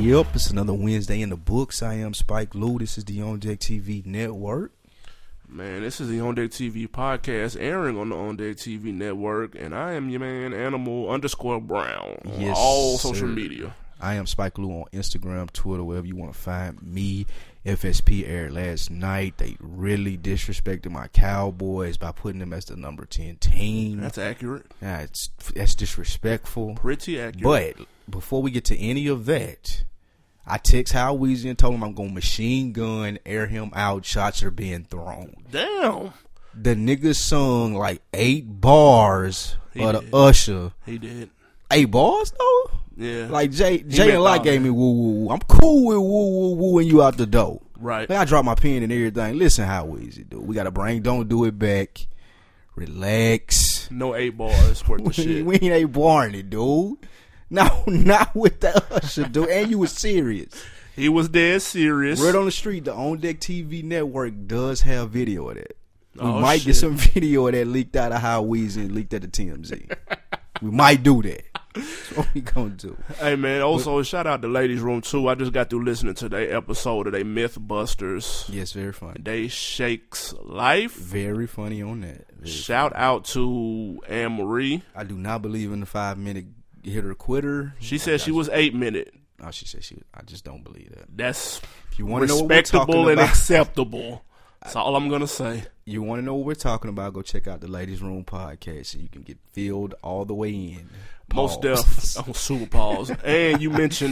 Yep, it's another Wednesday in the books. I am Spike Lou. This is the On Deck TV network. Man, this is the On Deck TV podcast airing on the On Deck TV network, and I am your man, Animal_Brown, on all social media. I am Spike Lou on Instagram, Twitter, wherever you want to find me. FSP aired last night. They really disrespected my Cowboys by putting them as the number 10 team. That's accurate. Yeah, that's disrespectful. Pretty accurate. But before we get to any of that, I text Hal Weezy and told him I'm going to machine gun, air him out, shots are being thrown. Damn. The nigga sung like 8 bars of the Usher. He did. 8 bars though? Yeah. Like Jay and Light gave me woo woo woo. I'm cool with woo woo woo and you out the door. Right. Like I dropped my pen and everything. Listen how easy, dude. We got to bring Don't Do It back. Relax. No 8 bars worth of shit. We ain't 8 barring it, dude. No, not with the Usher, dude. And you was serious. He was dead serious. Word on the street, the On Deck TV network does have video of that. We might shit. get some video of that leaked out of Hal Weezy and leaked at the TMZ. We might do that. That's what we gonna do. Hey man, also shout out to Ladies Room 2. I just got through listening to their episode of they Mythbusters. Yes, very funny. They Shakes Life. Very funny on that. Shout out to Anne Marie. I do not believe in the 5-minute hitter quitter. She said she was 8 minute. Oh, she said she was. I just don't believe that. That's if you want to know what we're talking respectable and about, acceptable. That's all I'm gonna say. You want to know what we're talking about? Go check out the Ladies Room podcast, so you can get filled all the way in. Most deaf on super pause. And you mentioned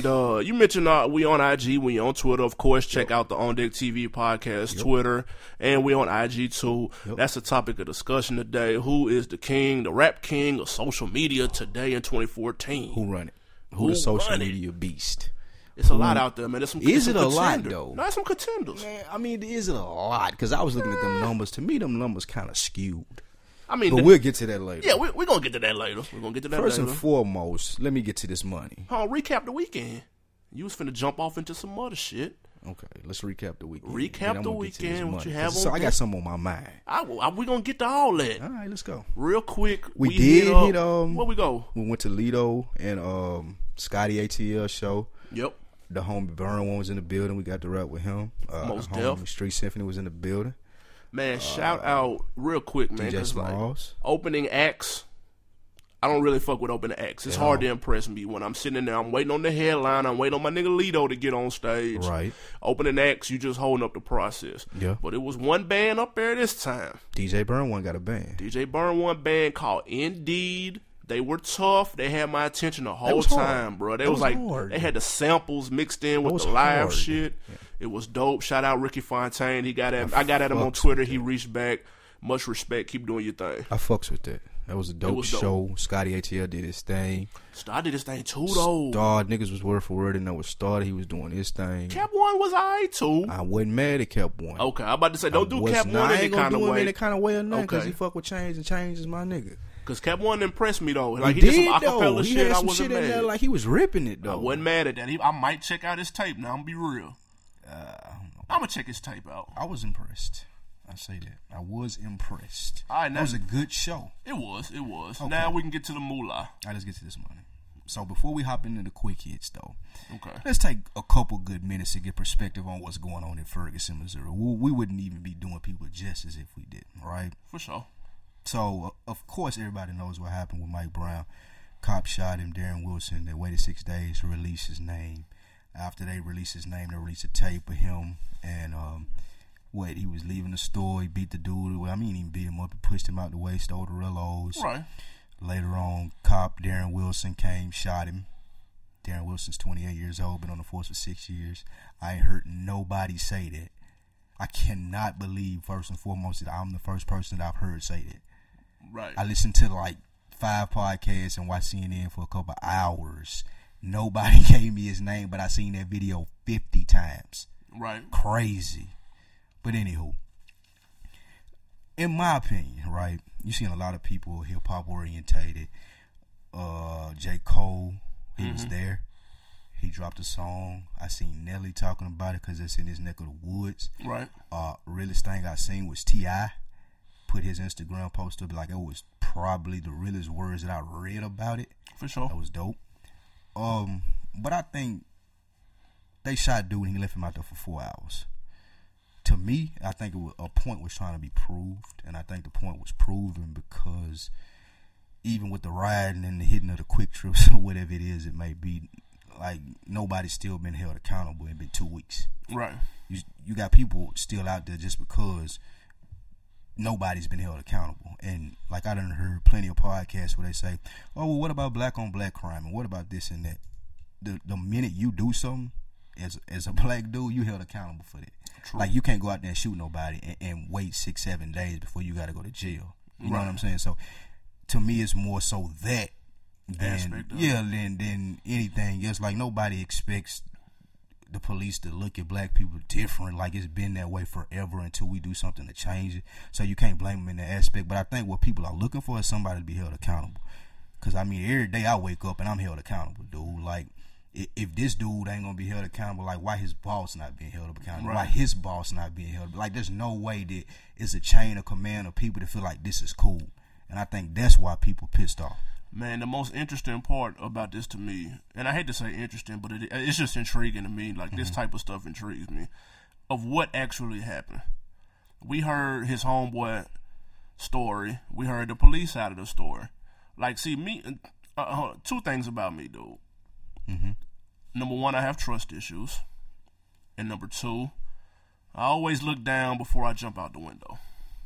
we on IG, we on Twitter, of course. Check out the On Deck TV podcast Twitter, and we on IG too. That's the topic of discussion today. Who is the king, the rap king of social media today in 2014? Who run it? Who the social media beast? It's a lot out there, man. Is it a lot though? No, some contenders. Man, I mean, is it a lot? Because I was looking at them numbers. To me, them numbers kind of skewed. I mean, but we'll get to that later. Yeah, we're going to get to that later. We're going to get to that First later. and foremost, let me get to this money. Recap the weekend. You was finna jump off into some other shit. Okay, let's recap the weekend. Recap the weekend, what you have on So I got something on my mind. We're going to get to all that. All right, let's go. Real quick. We did hit, where we go? We went to Lido and Scotty ATL show. Yep. The homie Burn one was in the building. We got to rap with him. Most homie Street Symphony was in the building. Man, shout out real quick, man. DJ Smalls. Like, opening acts, I don't really fuck with opening acts. It's hard to impress me when I'm sitting in there. I'm waiting on the headline. I'm waiting on my nigga Lido to get on stage. Right. Opening acts, you just holding up the process. Yeah. But it was one band up there this time. DJ Burn one got a band. DJ Burn one band called Indeed. They were tough. They had my attention the whole time, bro. They was like hard. They had the samples mixed in with the live shit. Yeah. It was dope. Shout out Ricky Fontaine. I got at him on Twitter. He reached back. Much respect. Keep doing your thing. I fucks with that. That was a dope show. Scotty ATL did his thing. Star did his thing too, though. Star niggas was word for word and know what started. He was doing his thing. Cap One was alright too. I wasn't mad at Cap One. Okay, I'm about to say don't do Cap One any kind of way. Any kind of way or nothing because he fuck with Change and Change is my nigga. Cause Cap One impressed me though. Like he did some acapella shit. I wasn't mad. In there, like he was ripping it though. I wasn't mad at that. I might check out his tape now. I'm gonna be real. I'm gonna check his tape out. I was impressed. I say that. I was impressed. All right, that was a good show. It was. Okay. Now we can get to the moolah. All right, let's get to this money. So before we hop into the quick hits though, okay, let's take a couple good minutes to get perspective on what's going on in Ferguson, Missouri. We wouldn't even be doing people justice if we didn't, right? For sure. So, of course, everybody knows what happened with Mike Brown. Cop shot him, Darren Wilson. They waited 6 days to release his name. After they released his name, they released a tape of him. And, he was leaving the store. He beat the dude. Well, I mean, he didn't beat him up. He pushed him out the way, stole the Rillos. Right. Later on, cop Darren Wilson came, shot him. Darren Wilson's 28 years old, been on the force for 6 years. I ain't heard nobody say that. I cannot believe, first and foremost, that I'm the first person that I've heard say that. Right. I listened to like 5 podcasts and watched CNN for a couple of hours. Nobody gave me his name, but I seen that video 50 times. Right. Crazy. But anywho, in my opinion, right, you've seen a lot of people hip hop orientated. J. Cole, he was there. He dropped a song. I seen Nelly talking about it because it's in his neck of the woods. Right. Realest thing I seen was T.I. put his Instagram post up like it was probably the realest words that I read about it. For sure. That was dope. But I think they shot dude and he left him out there for 4 hours. To me, I think a point was trying to be proved, and I think the point was proven because even with the riding and the hitting of the quick trips or whatever it is it may be, like, nobody's still been held accountable. It's been 2 weeks. Right. You got people still out there just because nobody's been held accountable. And like I done heard plenty of podcasts where they say, oh, well, what about black on black crime, and what about this and that? The minute you do something as a black dude, you held accountable for that. True. Like, you can't go out there and shoot nobody and wait 6-7 days before you got to go to jail. You know what I'm saying? So to me, it's more so that than anything else. Like, nobody expects the police to look at black people different. Like, it's been that way forever until we do something to change it. So you can't blame them in that aspect. But I think what people are looking for is somebody to be held accountable. Because, I mean, every day I wake up and I'm held accountable, dude. Like, if this dude ain't gonna be held accountable, like, why his boss not being held accountable? Right. Why his boss not being held? Like, there's no way that it's a chain of command of people that feel like this is cool, and I think that's why people pissed off. Man, the most interesting part about this to me, and I hate to say interesting, but it's just intriguing to me. Like, this type of stuff intrigues me. Of what actually happened. We heard his homeboy story. We heard the police side of the story. Like, see, me, two things about me, dude. Mm-hmm. Number one, I have trust issues. And number two, I always look down before I jump out the window.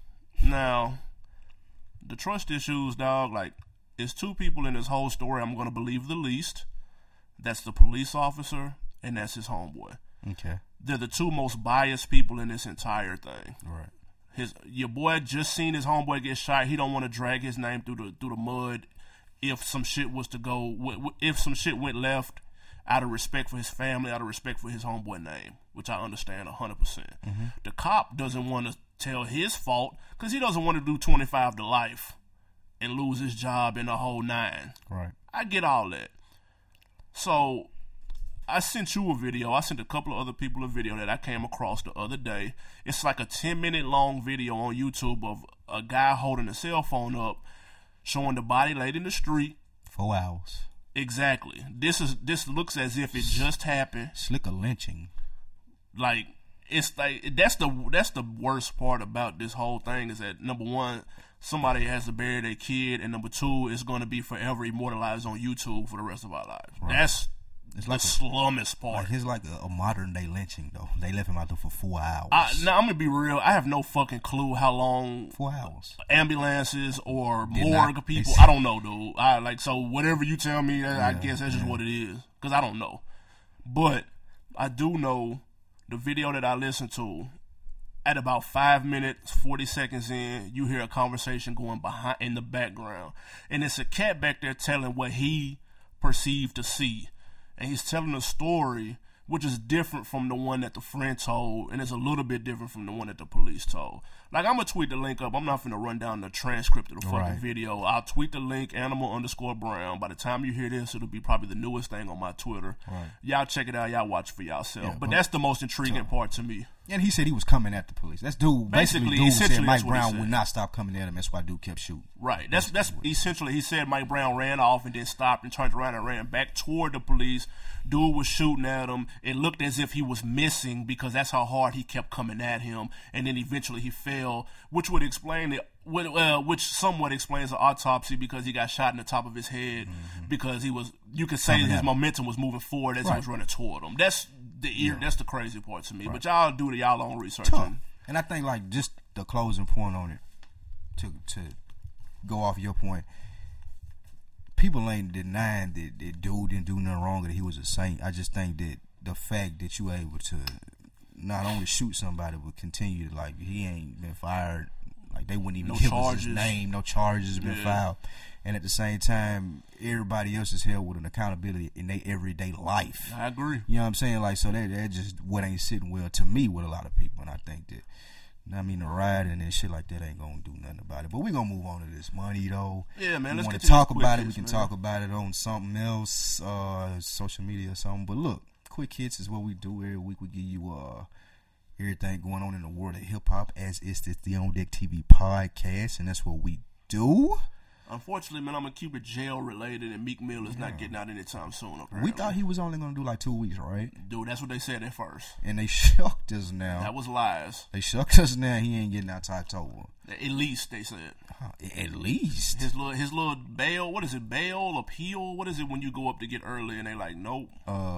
Now, the trust issues, dog, like, it's two people in this whole story I'm going to believe the least. That's the police officer, and that's his homeboy. Okay. They're the two most biased people in this entire thing. Right. Your boy just seen his homeboy get shot. He don't want to drag his name through the mud if some shit was to go, if some shit went left, out of respect for his family, out of respect for his homeboy name, which I understand 100%. Mm-hmm. The cop doesn't want to tell his fault because he doesn't want to do 25 to life and lose his job in the whole 9. Right. I get all that. So I sent you a video. I sent a couple of other people a video that I came across the other day. It's like a 10-minute long video on YouTube of a guy holding a cell phone up, showing the body laid in the street. 4 hours. Exactly. This looks as if it just happened. Slicker lynching. Like, it's like that's the worst part about this whole thing is that, number one, somebody has to bury their kid, and number two, it's going to be forever immortalized on YouTube for the rest of our lives. Right. That's like the slummest part. Like, it's like a modern day lynching, though. They left him out there for 4 hours. Now, I'm going to be real. I have no fucking clue how long 4 hours ambulances or morgue people. I don't know, dude. So whatever you tell me, I guess that's just what it is. Because I don't know. But I do know the video that I listened to, at about 5 minutes, 40 seconds in, you hear a conversation going behind in the background. And it's a cat back there telling what he perceived to see. And he's telling a story which is different from the one that the friend told, and it's a little bit different from the one that the police told. Like, I'm going to tweet the link up. I'm not going to run down the transcript of the fucking video. I'll tweet the link, animal_brown. By the time you hear this, it'll be probably the newest thing on my Twitter. Right. Y'all check it out. Y'all watch for yourself. But that's the most intriguing part to me. And he said he was coming at the police. That's dude. Basically, dude said Mike Brown would not stop coming at him. That's why dude kept shooting. Right. That's essentially, he said Mike Brown ran off and then stopped and turned around and ran back toward the police. Dude was shooting at him. It looked as if he was missing because that's how hard he kept coming at him. And then eventually he fell, which would explain it. Which somewhat explains the autopsy because he got shot in the top of his head because he was. You could say his momentum was moving forward as he was running toward him. That's the crazy part to me. But y'all do y'all own research. And I think, like, just the closing point on it, to go off your point, people ain't denying that dude didn't do nothing wrong, that he was a saint. I just think that the fact that you were able to not only shoot somebody but continue to, like, he ain't been fired. Like, they wouldn't even give us his name. No charges have been filed. And at the same time, everybody else is held with an accountability in their everyday life. I agree. You know what I'm saying? Like, so that just what ain't sitting well to me with a lot of people. And I think that, I mean, the rioting and shit like that ain't going to do nothing about it. But we're going to move on to this money, though. Yeah, man. Let's want to talk about it. We can talk about it on something else, social media or something. But look, Quick Hits is what we do every week. We give you everything going on in the world of hip-hop, as is this the On Deck TV podcast, and that's what we do. Unfortunately, man, I'm gonna keep it jail related, and Meek Mill is not getting out anytime soon. Apparently. We thought he was only gonna do like 2 weeks, right? Dude, that's what they said at first. And they shucked us now. That was lies. They shucked us now. He ain't getting out till October. At least they said. At least his little bail. What is it? Bail appeal. What is it when you go up to get early and they like nope.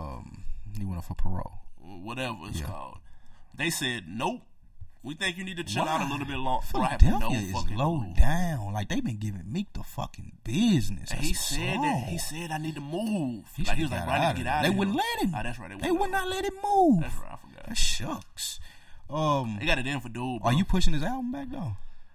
He went up for parole. Whatever it's called. They said nope. We think you need to chill Why? out a little bit longer. Philadelphia is low down. Like, they've been giving Meek the fucking business. He said that. He said, I need to move. He was like, bro, I need to get out of here. They wouldn't let him. That's right. They would not let him move. That's right. I forgot. That shucks. They got it in for dude, bro. Are you pushing his album back, though?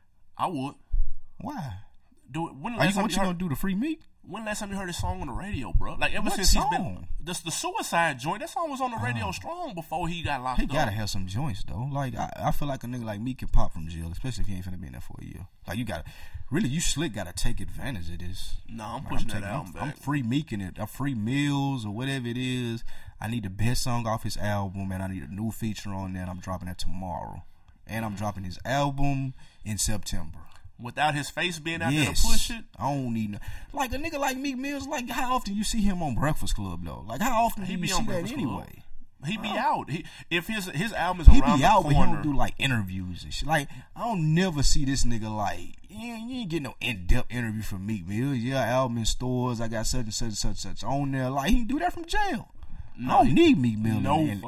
I would. Why? Do it. When what you gonna do, to free Meek? When last time you heard his song on the radio, bro? Like, ever since he's been the Suicide joint, that song was on the radio strong before he got locked up. He gotta have some joints though. Like, I feel like a nigga like Meek can pop from jail, especially if he ain't finna be in there for a year. Like, you slick gotta take advantage of this. No, I'm pushing that album back. I'm free Meeking it. I'm free Mills or whatever it is. I need the best song off his album, and I need a new feature on there, and I'm dropping that tomorrow. And I'm dropping his album in September. Without his face being out there to push it? I don't need no. Like, a nigga like Meek Mills, like, how often you see him on Breakfast Club, though? Like, how often do you see that anyway? He be out. If his album is around the corner. He be out, but he don't do, like, interviews and shit. Like, I don't never see this nigga, like, you ain't getting no in-depth interview from Meek Mills. Yeah, album in stores. I got such and such and such on there. Like, he can do that from jail. No, I don't need Meek Mill.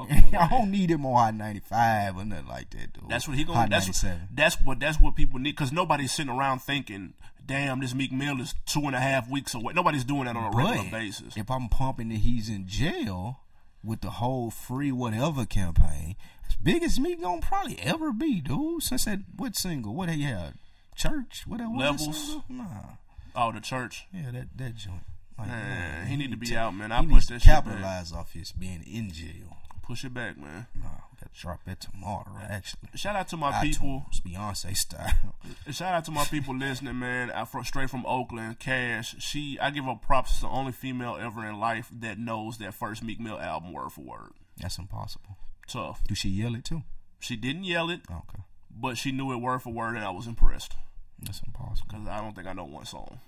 I don't need him on Hot 95 or nothing like that, dude. That's what he gonna. That's what people need, because nobody's sitting around thinking, "Damn, this Meek Mill is 2.5 weeks away." Nobody's doing that on a regular basis. If I'm pumping that he's in jail with the whole free whatever campaign, as big as Meek gonna probably ever be, dude. Since that what they had, Church, whatever Levels. Nah. Oh, the Church. Yeah, that joint. Like, man, he need to be out, man. I push that shit back. Capitalize off his being in jail. Push it back, man. Nah, we got to drop that tomorrow, actually. Shout out to my people. It's Beyonce style. Shout out to my people listening, man. Straight from Oakland, Cash. I give her props. It's the only female ever in life that knows that first Meek Mill album word for word. That's impossible. Tough. Do she yell it too? She didn't yell it. Okay. But she knew it word for word, and I was impressed. That's impossible. Because I don't think I know one song.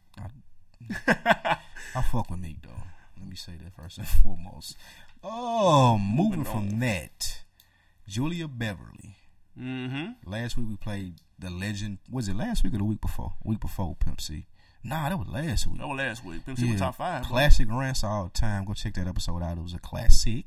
I fuck with Meek, though. Let me say that first and foremost. Oh, moving from that, Julia Beverly. Mm-hmm. Last week we played the legend. Was it last week or the week before? Week before Pimp C. Nah, that was last week. Pimp C was top 5. Classic rants all the time. Go check that episode out. It was a classic.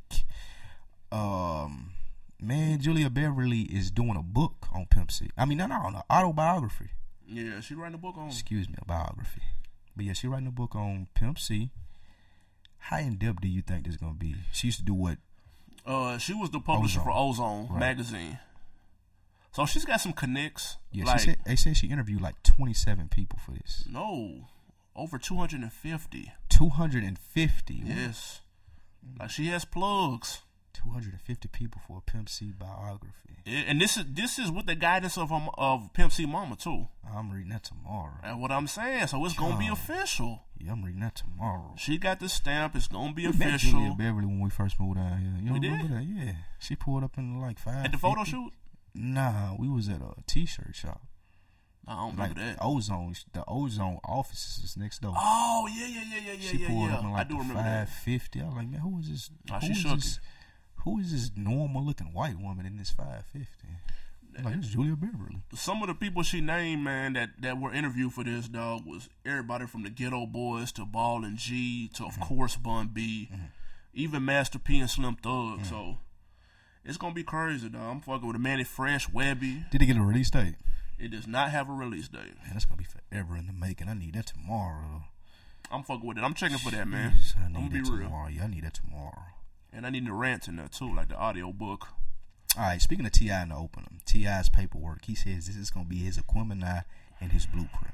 Man, Julia Beverly is doing a book on Pimp C. I mean, no, autobiography. Yeah, she writing a book on. Excuse me, a biography. But yeah, she writing a book on Pimp C. How in depth do you think this is gonna be? She used to do what? She was the publisher for Ozone magazine. So she's got some connects. Yeah, they said she interviewed like 27 people for this. No, over 250. 250. Yes, like she has plugs. 250 people for a Pimp C biography. And this is with the guidance of Pimp C mama too. I'm reading that tomorrow. That's what I'm saying. So it's gonna be official. Yeah, I'm reading that tomorrow. She got the stamp. It's gonna be official. official. Julia Beverly when we first moved out here. You remember that? Yeah, she pulled up in like 5 at the photo shoot. Nah, we was at a t-shirt shop. I don't remember that. The Ozone offices is next door. Oh yeah. She pulled up in like 550. I was like, man, who is this? Who is this normal looking white woman in this 550? Like, it's Julia Beverly. Some of the people she named, man, that were interviewed for this, dog, was everybody from the Ghetto Boys to Ball and G to, of course, Bun B, even Master P and Slim Thug. So it's gonna be crazy, dog. I'm fucking with a Manny Fresh, Webby. Did it get a release date? It does not have a release date. Man, that's gonna be forever in the making. I need that tomorrow. I'm fucking with it. I'm checking for that, man. I'm gonna be real. Yeah, I need that tomorrow. And I need the rant in there too, like the audio book. All right, speaking of T.I. in the opener, T.I.'s paperwork, he says this is going to be his Aquemini and his blueprint.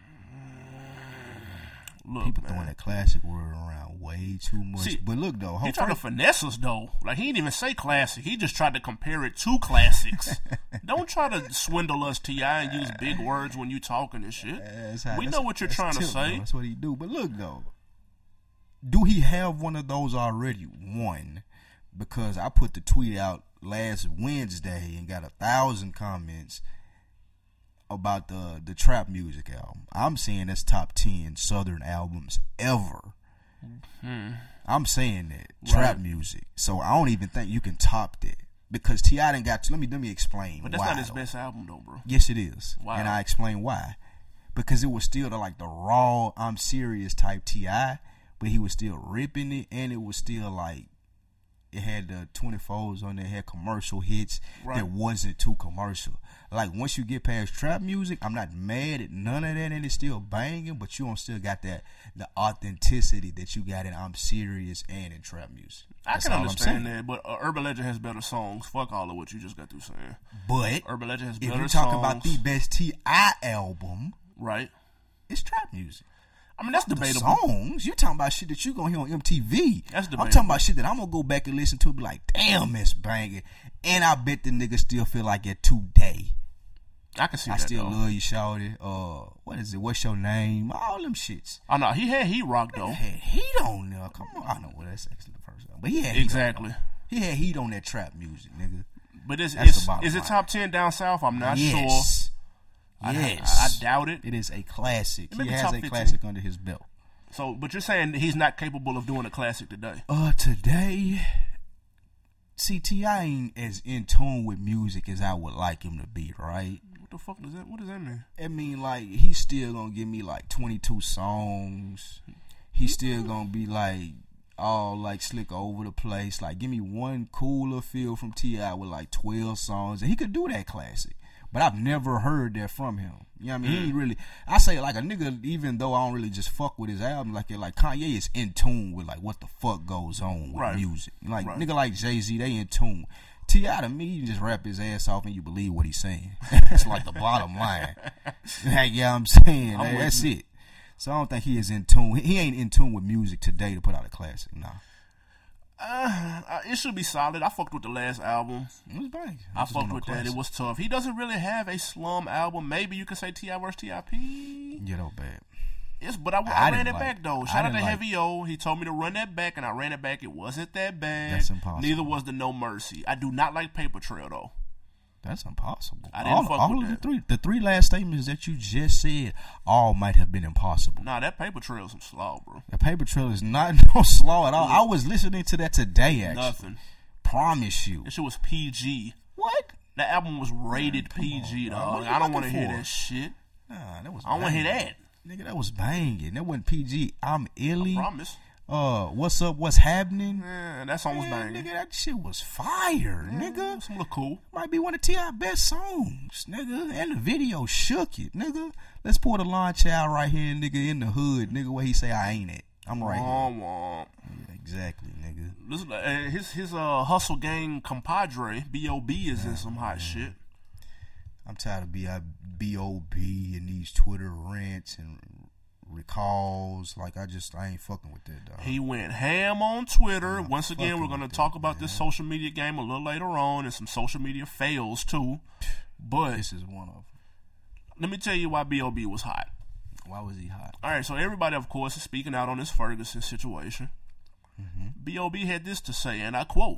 Look, people man, throwing that classic word around way too much. See, but look, though. He tried to finesse us, though. Like, he didn't even say classic. He just tried to compare it to classics. Don't try to swindle us, T.I., and use big words when you talking and shit. We know what you're trying to say. That's what he do. But look, though. Do he have one of those already? One. Because I put the tweet out last Wednesday and got 1,000 comments about the trap music album. I'm saying that's top 10 Southern albums ever. I'm saying that trap music. So I don't even think you can top that because T.I. done got to. Let me explain. But that's not his best album though, bro. Yes, it is. Wow. And I explain why. Because it was still the raw, I'm serious type T.I., but he was still ripping it, and it was still like it had the 24s on there, it had commercial hits that wasn't too commercial. Like once you get past trap music, I'm not mad at none of that, and it's still banging, but you don't still got the authenticity that you got in I'm Serious and in trap music. That's I can understand that, but Urban Legend has better songs. Fuck all of what you just got through saying. But Urban Legend has better songs. If you're talking about the best T.I. album, right, it's trap music. I mean, that's debatable. The songs, you're talking about shit that you're going to hear on MTV. That's debatable. I'm talking about shit that I'm going to go back and listen to and be like, damn, it's banging. And I bet the niggas still feel like it today. I can see that, I still love you, shawty. What is it? What's your name? All them shits. Oh, no, he had Heat Rock, though. He had Heat on there. Come on. I know what that's actually the first time. But he had Exactly. He had heat on that trap music, nigga. But is it top 10 down south? I'm not sure. Yes. I doubt it. It is a classic. He has a 15. classic under his belt. So, but you're saying he's not capable of doing a classic today? Today, see, T.I. ain't as in tune with music as I would like him to be, right? What the fuck does that? What does that mean? I mean, like, he's still gonna give me like 22 songs. He's still gonna be like all like slick over the place. Like, give me one cooler feel from T.I. with like 12 songs, and he could do that classic. But I've never heard that from him. You know what I mean? He ain't really. I say like a nigga, even though I don't really just fuck with his album, like Kanye is in tune with like what the fuck goes on with music. Like nigga like Jay-Z, they in tune. T.I. to me, you just rap his ass off and you believe what he's saying. That's like the bottom line. Like, yeah, I'm saying that's it. So I don't think he is in tune. He ain't in tune with music today to put out a classic. Nah. It should be solid. I fucked with the last album. It was bang. I fucked with that. It was tough. He doesn't really have a slum album. Maybe you could say T.I. vs. T.I.P. Yeah, no bad. Yes, but I ran it back though. Shout out to Heavy O. He told me to run that back, and I ran it back. It wasn't that bad. That's impossible. Neither was the No Mercy. I do not like Paper Trail though. That's impossible. I didn't fuck with that. The three last statements that you just said all might have been impossible. Nah, that Paper Trail is some slaw, bro. The Paper Trail is not no slaw at all. I was listening to that today, actually. Nothing. Promise you. That shit was PG. What? That album was rated PG, dog. I don't want to hear that shit. Nah, that was I don't want to hear that. Nigga, that was banging. That wasn't PG. I'm Illy. I promise. What's up? What's happening? Yeah, that song was banging. Nigga, that shit was fire, nigga. Some look cool. Might be one of T.I. best songs, nigga. And the video shook it, nigga. Let's pour the launch out right here, nigga, in the hood, nigga, where he say I ain't it. I'm right here. Yeah, exactly, nigga. Listen, his Hustle Gang compadre, B.O.B. is in some hot shit. I'm tired of B.O.B. and these Twitter rants and recalls. Like, I ain't fucking with that, dog. He went ham on Twitter. Once again, we're going to talk about this social media game a little later on and some social media fails, too. But this is one of them. Let me tell you why B.O.B. was hot. Why was he hot? All right, so everybody, of course, is speaking out on this Ferguson situation. B.O.B. had this to say, and I quote,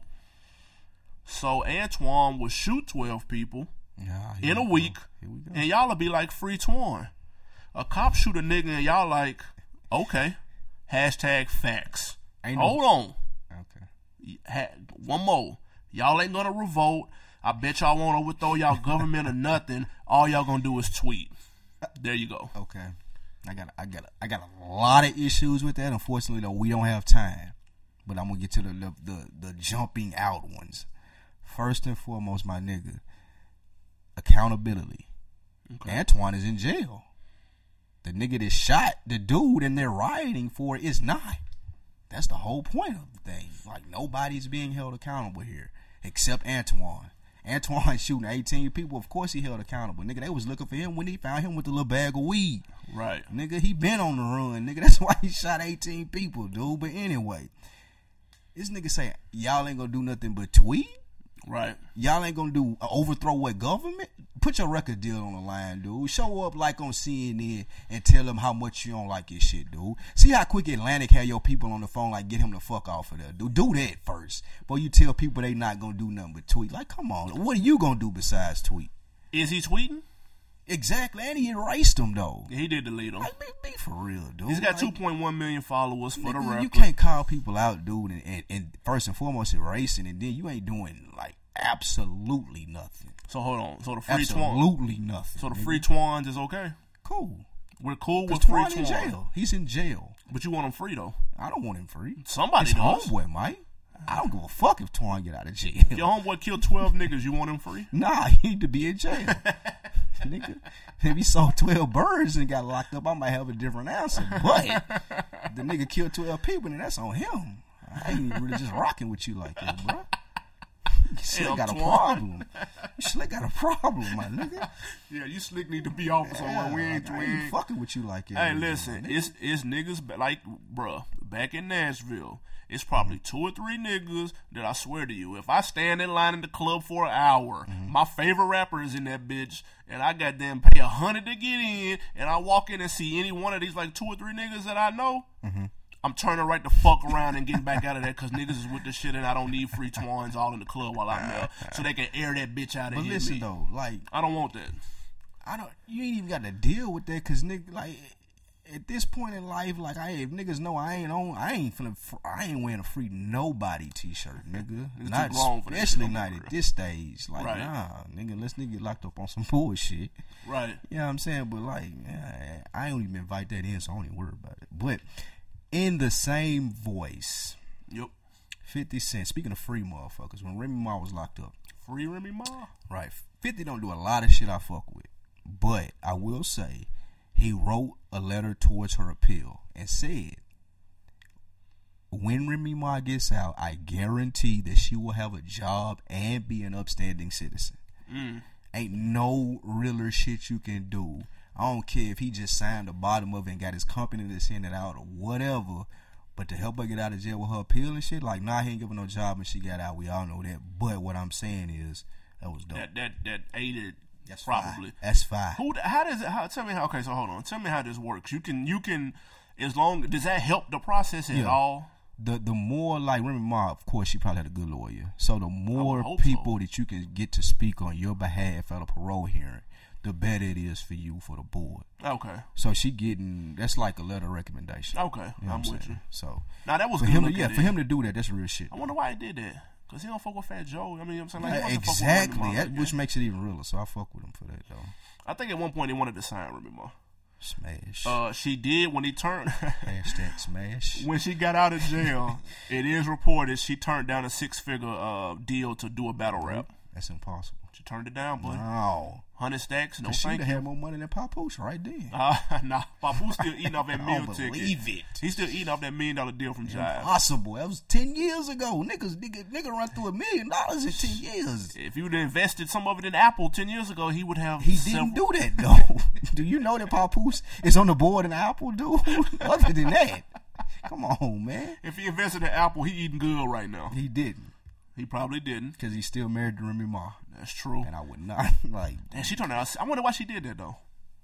"So Antoine will shoot 12 people in a week, and y'all will be like, free Twan. A cop shoot a nigga, and y'all like, okay, hashtag facts. Hold on. Okay. One more. Y'all ain't gonna revolt. I bet y'all won't overthrow y'all government or nothing. All y'all gonna do is tweet." There you go. Okay. I got a lot of issues with that. Unfortunately, though, we don't have time. But I'm gonna get to the jumping out ones. First and foremost, my nigga, accountability. Okay. Antoine is in jail. The nigga that shot the dude and they're rioting for is not. That's the whole point of the thing. Like, nobody's being held accountable here except Antoine. Antoine shooting 18 people. Of course he held accountable. Nigga, they was looking for him when they found him with a little bag of weed. Right. Nigga, he been on the run. Nigga, that's why he shot 18 people, dude. But anyway, this nigga say, y'all ain't gonna do nothing but tweet? Right. Y'all ain't gonna do overthrow what government? Put your record deal on the line, dude. Show up like on CNN and tell them how much you don't like your shit, dude. See how quick Atlantic had your people on the phone, like, get him the fuck off of there, dude. Do that first. But you tell people they not gonna do nothing but tweet. Like, come on. What are you gonna do besides tweet? Is he tweeting? Exactly, and he erased them though. Yeah, he did delete them. Like, be for real, dude. He's got like, 2.1 million followers for the record. You can't call people out, dude, and first and foremost erasing, and then you ain't doing like absolutely nothing. So hold on. So the free absolutely nothing. So the free Twans is okay. Cool. We're cool with free Twan. In jail. He's in jail. But you want him free though. I don't want him free. Somebody His does. Homeboy, Mike. I don't give a fuck if Twan get out of jail. Your homeboy killed 12 niggas. You want him free? Nah, he need to be in jail. Nigga, if he saw 12 birds and got locked up, I might have a different answer. But the nigga killed 12 people, and that's on him. I ain't really just rocking with you like that, bro. You slick got a problem. You slick got a problem, my nigga. Yeah, you slick need to be off somewhere. We ain't fucking with you like that. Hey, listen, it's niggas like, bruh, back in Nashville, it's probably 2 or 3 niggas that I swear to you, if I stand in line in the club for an hour, my favorite rapper is in that bitch, and I goddamn pay $100 to get in, and I walk in and see any one of these like 2 or 3 niggas that I know, I'm turning right the fuck around and getting back out of there because niggas is with the shit and I don't need free Twans all in the club while I'm there so they can air that bitch out and But hit listen me. though, like I don't want that. You ain't even got to deal with that because nigga, like at this point in life, like if niggas know I ain't wearing a free nobody t-shirt, nigga. Not especially not at this stage. Like nah, nigga, let's nigga get locked up on some bullshit. Right. You know what I'm saying? But like, I don't even invite that in, so I don't even worry about it. But in the same voice, 50 Cent, speaking of free motherfuckers, when Remy Ma was locked up. Free Remy Ma? Right. 50 don't do a lot of shit I fuck with. But I will say, he wrote a letter towards her appeal and said, when Remy Ma gets out, I guarantee that she will have a job and be an upstanding citizen. Ain't no realer shit you can do. I don't care if he just signed the bottom of it and got his company to send it out or whatever, but to help her get out of jail with her appeal and shit, like, nah, he ain't giving no job and she got out. We all know that. But what I'm saying is, that was dope. That aided. That's probably. Fine. That's fine. How does it? Tell me how. Okay, so hold on. Tell me how this works. You can, as long. Does that help the process at all? The more, like Remy Ma, of course, she probably had a good lawyer. So the more people that you can get to speak on your behalf at a parole hearing, the better it is for you, for the board. Okay. So she getting, that's like a letter of recommendation. Okay, you know I'm with you. So now that was for good. him, for him to do that, that's real shit. I wonder why he did that. Cause he don't fuck with Fat Joe. I mean, I'm saying, like, yeah, exactly. Which makes it even realer. So I fuck with him for that though. I think at one point he wanted to sign Remy Ma. Smash. She did when he turned. Hashtag smash. When she got out of jail, it is reported she turned down a 6-figure deal to do a battle rap. That's impossible. She turned it down, buddy. No. 100 stacks, no thank you. She had more money than Papoose right then. Nah, Papoose still eating off that meal ticket. Believe it. He's still eating off that $1 million deal from Jive. Impossible. That was 10 years ago. Nigga run through $1 million in 10 years. If you would have invested some of it in Apple 10 years ago, he would have. He didn't do that though. Do you know that Papoose is on the board in Apple, dude? Other than that, come on, man. If he invested in Apple, he eating good right now. He didn't. He probably didn't. Because he's still married to Remy Ma. That's true. And I would not, like... And she turned out... I wonder why she did that, though.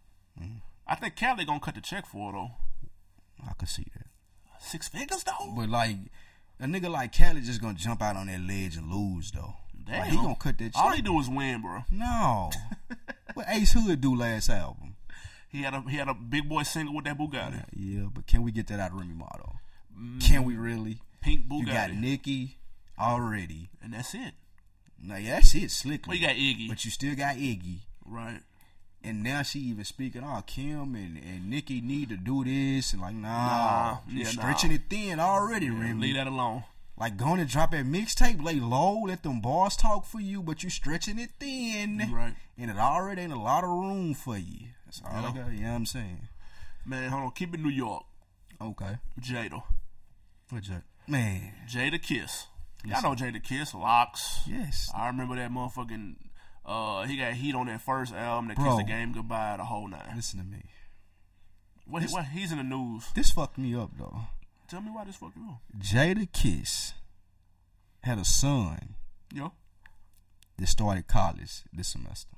I think Cali gonna cut the check for her, though. I could see that. 6 figures, though? But, like, a nigga like Cali just gonna jump out on that ledge and lose, though. Damn. Like, he gonna cut that check. All he do is win, bro. No. What Ace Hood do last album? He had a big boy single with that Bugatti. Yeah, but can we get that out of Remy Ma, though? Can we really? Pink Bugatti. You got Nicki already. And that's it. Now, yeah, that's it, slickly. Well, you got Iggy. But you still got Iggy. Right. And now she even speaking, Kim and Nicki need to do this. And like, nah. You're stretching it thin already, Remy. Leave that alone. Like, going and drop that mixtape, lay low, let them bars talk for you, but you stretching it thin. Right. And it already ain't a lot of room for you. That's all I got. You know what I'm saying? Man, hold on. Keep it New York. Okay. Jada. What Jada? Man. Jada Kiss. Y'all know Jada Kiss, Locks. Yes. I remember that motherfucking, he got heat on that first album that Kissed the Game Goodbye, the whole nine. Listen to me. What he's in the news. This fucked me up, though. Tell me why this fucked you up. Jada Kiss had a son. Yo. That started college this semester.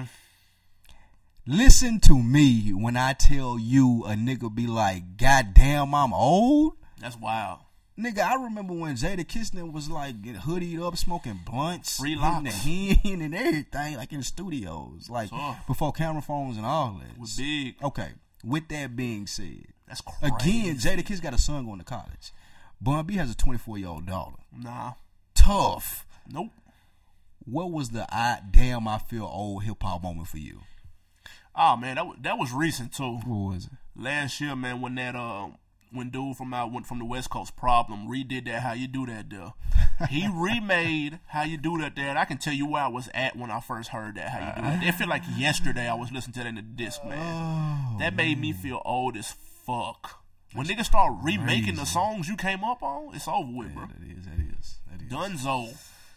Listen to me when I tell you a nigga be like, God damn, I'm old. That's wild. Nigga, I remember when Jadakiss was like hoodied up, smoking blunts, Free hitting locks. the hen and everything, like in the studios, like before camera phones and all that. Was big. Okay, with that being said, That's crazy. again, Jadakiss got a son going to college. Bun B has a 24-year-old daughter. Nah. Tough. Nope. What was the damn I feel old hip hop moment for you? Oh man, that was recent too. What was it? Last year, man, when that when dude went from the West Coast Problem redid that How You Do That there. He remade How You Do That there, and I can tell you where I was at when I first heard that How You Do That. It felt like yesterday I was listening to that in the disc, man. That made me feel old as fuck. When niggas start remaking the songs you came up on, it's over with, bro. That is. Dunzo.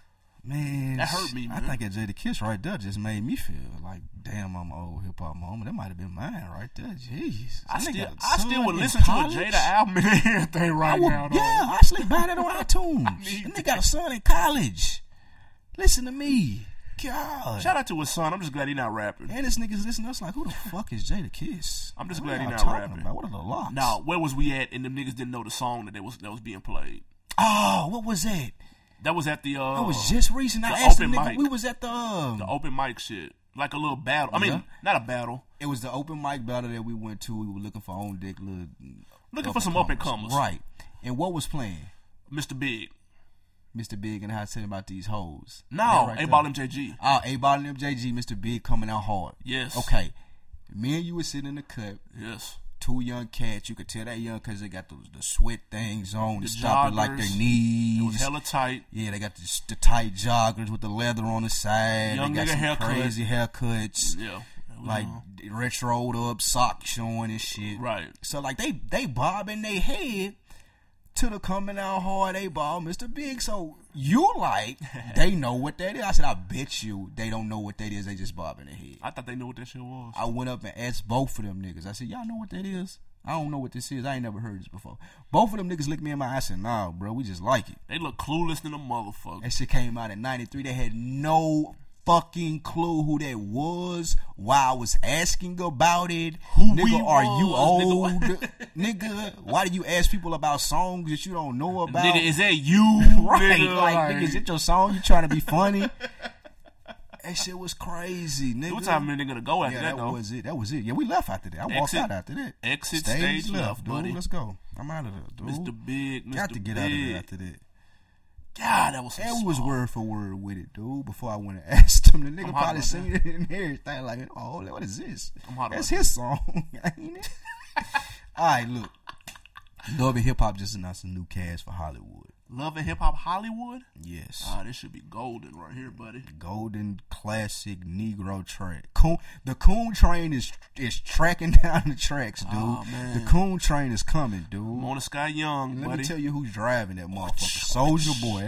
Man, That hurt me, man. I think that Jadakiss right there just made me feel like, damn, I'm an old hip hop moment. That might have been mine right there. Jeez, I still would listen to a Jada album and everything right now, though. Yeah, I actually buy that on iTunes. And they got a son in college. Listen to me. God. Shout out to his son. I'm just glad he's not rapping. And this nigga's listening to us like, who the fuck is Jadakiss? I'm just What glad y'all he's not talking rapping. about? What are the locks? Now, where was we at? And them niggas didn't know the song that was being played. Oh, what was that? That was at the That was just recent. I the asked the open nigga. mic. We was at the open mic shit. Like a little battle. I mean, Yeah. not a battle. It was the open mic battle that we went to. We were looking for on deck little Looking for some up-and-comers. Right. And what was playing? Mr. Big. Mr. Big and how I said about these hoes. No, That right A-Ball there. MJG. Oh, A-Ball and MJG, Mr. Big coming out hard. Yes. Okay. Me and you were sitting in the cut. Yes. Two young cats. You could tell they young because they got the sweat things on. The The stopping like joggers. their knees. It was hella tight. Yeah, they got the tight joggers with the leather on the side. Young they got nigga some haircut. crazy haircuts. Yeah. Like retroed up, socks showing and shit. Right. So like they bobbing their head to the coming out hard A-Ball, Mr. Big. So you like they know what that is. I said, I bet you they don't know what that is. They just bobbing their head. I thought they knew what that shit was. I went up and asked both of them niggas. I said, y'all know what that is? I don't know what this is. I ain't never heard this before. Both of them niggas looked me in my eye. I said, nah, bro, we just like it. They look clueless than a motherfucker. That shit came out in 93. They had no fucking clue who that was. Why I was asking about it. Who nigga, we are you was, old? Nigga, why do you ask people about songs that you don't know about? Nigga, is that you? Right, Nigga, like, nigga, is it your song? You trying to be funny? That shit was crazy, nigga. What time are they gonna go after Yeah, that, that though? was it. That was it. Yeah, we left after that. I walked Exit- out after that. exit stage left, dude. buddy. Let's go. I'm out of there, dude. Mr. Big, Mr. Got to get Big. out of there after that. God, that was some And we was smart. word for word with it, dude. Before I went and asked him, the nigga I'm hot probably about seen it and everything. Like, oh, what is this? I'm hot That's about his song, ain't it? All right, look. Love and Hip Hop just announced a new cast for Hollywood. Love and Hip Hop Hollywood? Yes. Ah, this should be golden right here, buddy. Golden classic Negro track. The Coon Train is tracking down the tracks, dude. Oh, man. The Coon Train is coming, dude. Mona Sky Young, Let buddy. me tell you who's driving that motherfucker. Soldier Boy.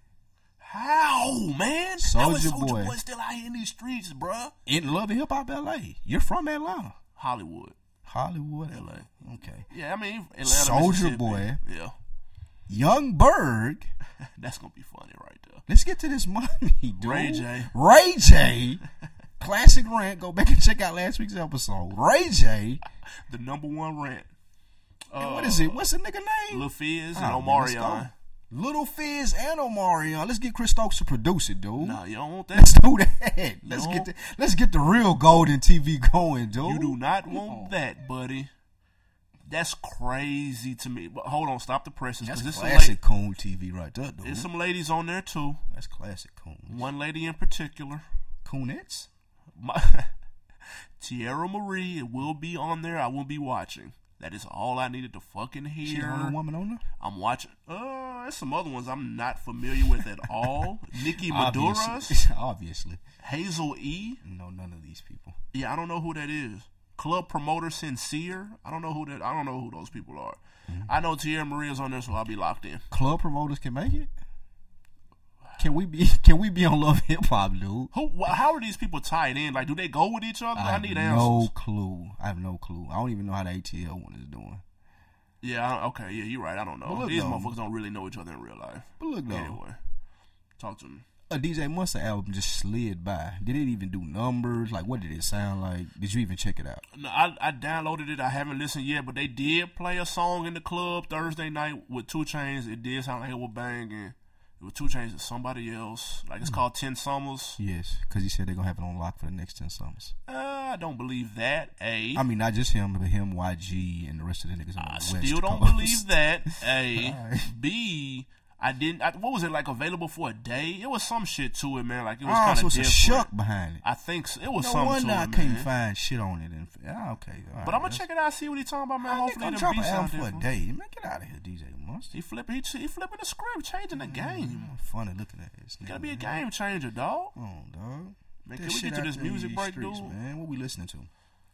How, man? Soulja How is Soulja Boy. Boy still out here in these streets, bruh? In Love and Hip Hop LA. You're from Atlanta. Hollywood. Hollywood, LA. Okay. Yeah, I mean, Atlanta, Soulja Mississippi. Boy. Yeah. Young Berg. That's going to be funny right there. Let's get to this money, dude. Ray J. Ray J. Classic rant. Go back and check out last week's episode. Ray J. The number one rant. And what is it? What's the nigga name? Lil Fizz Oh, and man, let's Omarion. go. Little Fizz and Omarion. Let's get Chris Stokes to produce it, dude. Nah, you don't want that. Let's do that. No. Let's get the real golden TV going, dude. You do not want that, buddy. That's crazy to me. But hold on, stop the presses. That's 'cause classic Coon TV right there, dude. There's some ladies on there too. That's classic Coon. One lady in particular, Coonettes? Tierra Marie, it will be on there. I will be watching. That is all I needed to fucking She the hear. only woman on there? I'm watching. There's some other ones I'm not familiar with at all. Nikki Maduras, Obviously. Hazel E. No, none of these people. Yeah, I don't know who that is. Club promoter Sincere. I don't know who those people are. Mm-hmm. I know Tierra Marie is on there, so I'll be locked in. Club promoters can make it? Can we be on Love Hip Hop, dude? How are these people tied in? Like, do they go with each other? I need answers. No clue. I have no clue. I don't even know how the ATL one is doing. Yeah, okay, yeah, you're right. I don't know. But look, These though. motherfuckers don't really know each other in real life. But look, though. Anyway, talk to me. a DJ Mustard album just slid by. Did it even do numbers? Like, what did it sound like? Did you even check it out? No, I downloaded it. I haven't listened yet, but they did play a song in the club Thursday night with 2 Chainz. It did sound like it was banging. It was 2 Chainz and somebody else. Like, it's called 10 Summers. Yes, because he said they're going to have it on lock for the next 10 summers. I don't believe that, A. I mean, not just him, but him, YG, and the rest of the niggas on the West I still don't Coast. believe that, A. Right. B, what was it, like, available for a day? It was some shit to it, man. Like, it was Oh, kind so of it's different. a shuck behind it. I think so. It was No something wonder to it, I man. couldn't find shit on it. Okay. All But right, I'm going to check it out, see what he talking about, man. Hopefully I'm the dropping beat an album sound for a different. day. Man, get out of here, DJ Mustard. He flipping the script, changing the game. Funny looking at this nigga. Gotta be a game changer, dog. Oh, dog. Man, can we get to this music break, dude? Man, what we listening to?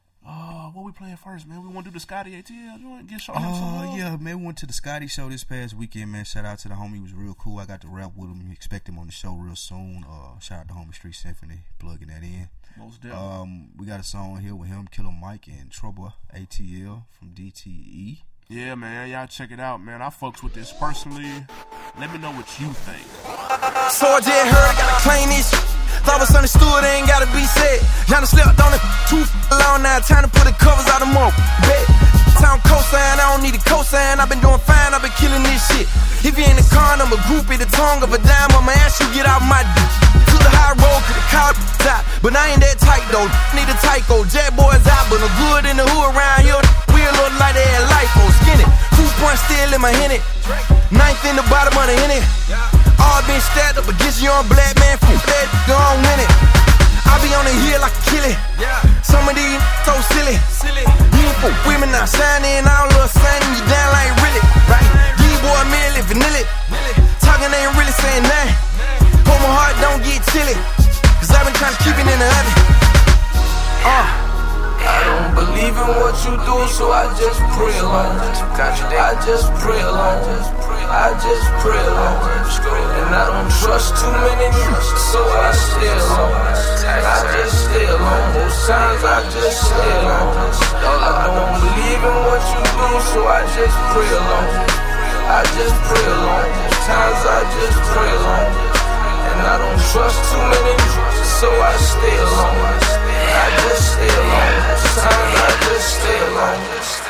What we playing first, man? We want to do the Scotty ATL. You want to get show him some love? Yeah, man, we went to the Scotty show this past weekend, man. Shout out to the homie. He was real cool. I got to rap with him. Expect him on the show real soon. Shout out to homie Street Symphony, plugging that in. Most definitely. We got a song here with him, Killer Mike, and Trouble ATL from DTE. Yeah, man, y'all check it out, man. I fucks with this personally. Let me know what you think. So I just heard I gotta claim this. Thought was understood, it ain't gotta be said. Y'all done slept on it too long now. Time to put the covers out of more. Bet. Town cosign, I don't need a cosign. I've been doing fine, I've been killing this shit. If you in the car, I'm a groupie, the tongue of a dime. I'ma ask you get out my dick. To the high road, to the car top. But I ain't that tight though. Need a tyco. Jack boys out, but no good in the hood around here. We'll look like they had lipo. Skinny. 2 points still in my henny. 9th in the bottom of the henny. All been stacked up against you on black man. Fool that, gon' win it. I be on the hill, I can kill it. Some of these so silly. You ain't for women now shining. I don't look sunny, you down like really. Right? These boy merely vanilla. Talking ain't really saying nothing. Hope my heart don't get chilly. Cause I've been trying to keep it in the oven. I don't believe in what you do, so I just pray along. I just pray along. I just pray along. And I don't trust too many niggas, so I stay alone. I just stay alone. Most times I just stay alone. I don't believe in what you do, so I just pray along. I just pray along. Most times I just pray along. And I don't trust too many niggas, so I stay alone. I just stay alone. Sometimes I just stay alone.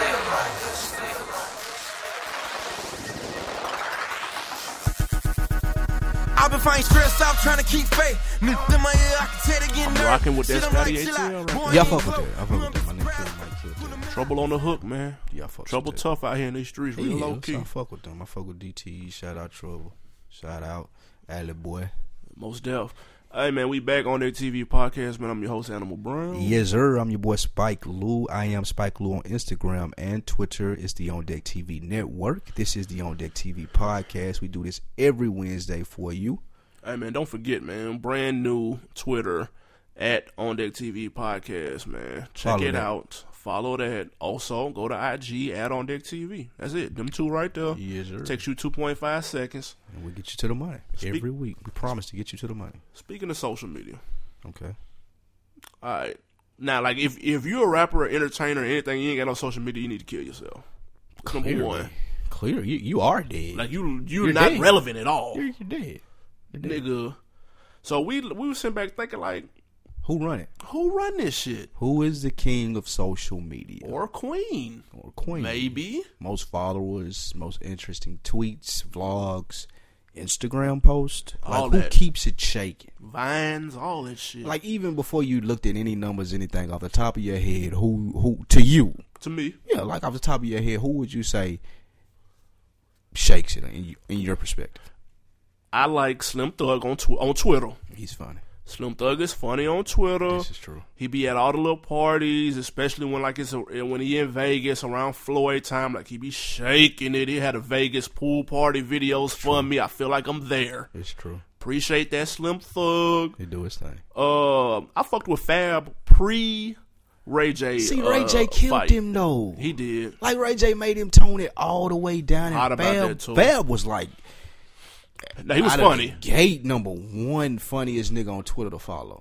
I've been finding stress out trying to keep faith. In my ear, I can tell they get nervous. Rocking with that Scotty ATL right Yeah, I fuck with that. My nigga Killer Mike killed that. Trouble on the hook, man. Yeah, I fuck Trouble with that. tough out here in these streets, real low key. I fuck with them. I fuck with DTE. Shout out Trouble. Shout out Alley Boy. Most deaf. Hey, man, we back on their TV podcast, man. I'm your host, Animal Brown. Yes, sir. I'm your boy Spike Lou. I am Spike Lou on Instagram and Twitter. It's the On Deck TV network. This is the On Deck TV podcast. We do this every Wednesday for you. Hey, man, don't forget, man, brand new Twitter at On Deck TV podcast, man. Check Follow it that. out. Follow that. Also, go to IG at On Deck TV. That's it. Them two right there. Yes, sir. Takes you 2.5 seconds. And we'll get you to the money every week. We promise to get you to the money. Speaking of social media. Okay. All right. Now, like, if you're a rapper or entertainer or anything, you ain't got no social media, you need to kill yourself. Number one. Clear. You are dead. Like, you're You're not dead. relevant at all. You're dead. You're dead. Nigga. So we were sitting back thinking, like, Who run it? who run this shit? Who is the king of social media? Or queen? Or queen? Maybe. Most followers, most interesting tweets, vlogs, Instagram posts. Like, All who that. keeps it shaking? Vines, all that shit. Like, even before you looked at any numbers, anything off the top of your head, who to you? to me. Yeah, like off the top of your head, who would you say shakes it in your perspective? I like Slim Thug on Twitter. He's funny. Slim Thug is funny on Twitter. This is true. He be at all the little parties, especially when when he in Vegas around Floyd time. Like, he be shaking it. He had a Vegas pool party videos for me. I feel like I'm there. It's true. Appreciate that, Slim Thug. He do his thing. I fucked with Fab pre Ray J. See, Ray J killed fight. him though. He did. Like, Ray J made him tone it all the way down. Hot And about Fab, that, too. Fab was like, Now, he was out of funny. the gate, number one funniest nigga on Twitter to follow.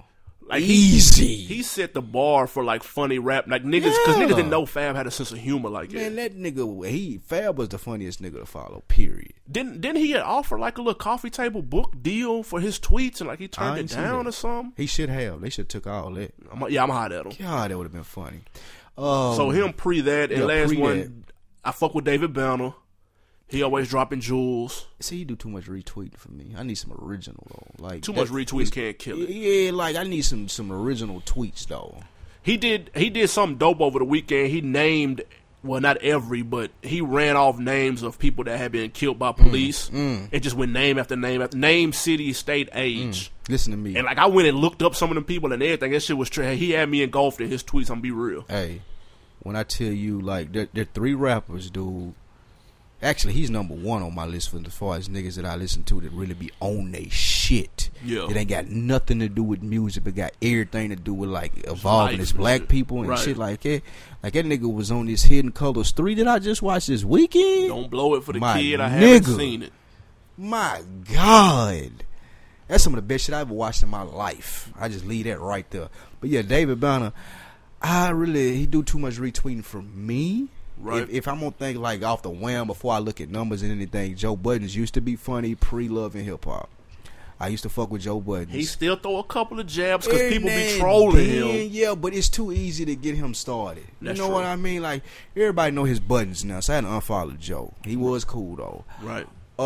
Like easy. He set the bar for like funny rap, like niggas, because niggas didn't know Fab had a sense of humor like that. Man, that nigga, Fab was the funniest nigga to follow. Period. Didn't he get offered like a little coffee table book deal for his tweets and like he turned it down or something? He should have. They should have took all that. I'm hot at him. God, that would have been funny. So him pre that and last one, I fuck with David Banner. He always dropping jewels. See, you do too much retweeting for me. I need some original though. Like too much retweets can't kill it. Yeah, like I need some original tweets though. He did something dope over the weekend. He named, well, not every, but he ran off names of people that had been killed by police. It just went name after name after name, city, state, age. Listen to me. And like I went and looked up some of them people and everything. That shit was true. He had me engulfed in his tweets. I'm gonna be real. Hey, when I tell you, like, there are 3 rappers, dude. Actually, he's number 1 on my list for as far as niggas that I listen to that really be on they shit. Yeah. It ain't got nothing to do with music, but got everything to do with like evolving as black people and shit like that. Like that nigga was on this Hidden Colors 3 that I just watched this weekend. Don't blow it for the kid. I haven't seen it. My God. That's some of the best shit I ever watched in my life. I just leave that right there. But yeah, David Banner, he do too much retweeting for me. Right. If I'm gonna think like off the wham before I look at numbers and anything, Joe Budden used to be funny pre-Love and Hip Hop. I used to fuck with Joe Budden. He still throw a couple of jabs because people be trolling him. Yeah, but it's too easy to get him started. That's you know true. what I mean? Like everybody know his buttons now, so I had to unfollow Joe. He was cool though. Right.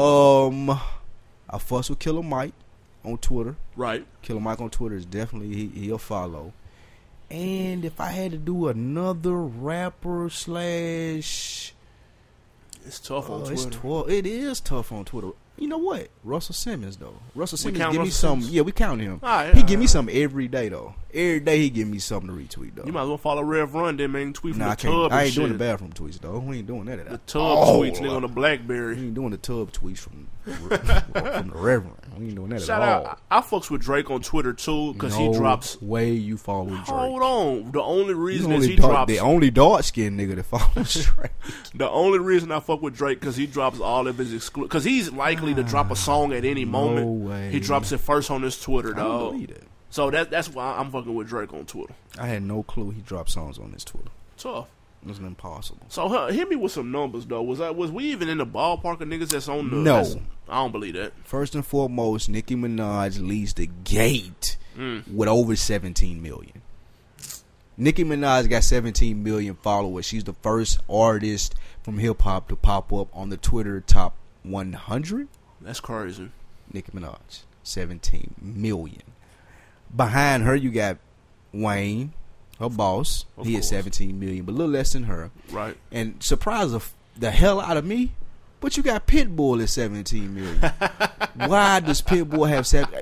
I fuss with Killer Mike on Twitter. Right. Killer Mike on Twitter is definitely he'll follow. And if I had to do another rapper / it's tough on Twitter. It is tough on Twitter. You know what? Russell Simmons though. Russell Simmons give me some. Yeah, we count him. Right, he give me some every day though. Every day he give me something to retweet though. You might as well follow Rev Run then, man. Tweet from the I tub. I ain't doing the bathroom tweets though. We ain't doing that at the tub tweets, nigga, on the BlackBerry. We ain't doing the tub tweets from the Reverend. We ain't doing that Shout at out, all. I fucks with Drake on Twitter too because he drops. Way you follow Drake? Hold on. The only reason is he drops. The only dark skinned nigga that follows Drake. The only reason I fuck with Drake because he drops all of his exclusive. Because he's likely to drop a song at any moment. No way. He drops it first on his Twitter, I don't dog. believe that. So that's why I'm fucking with Drake on Twitter. I had no clue he dropped songs on his Twitter. Tough. It was impossible. So hit me with some numbers though. Was we even in the ballpark of niggas that's on the? No, I don't believe that. First and foremost, Nicki Minaj leads the gate with over 17 million. Nicki Minaj got 17 million followers. She's the first artist from hip hop to pop up on the Twitter top 100. That's crazy. Nicki Minaj, 17 million. Behind her, you got Wayne, her boss. He is 17 million, but a little less than her. Right. And surprise the hell out of me, but you got Pitbull at 17 million. Why does Pitbull have 7?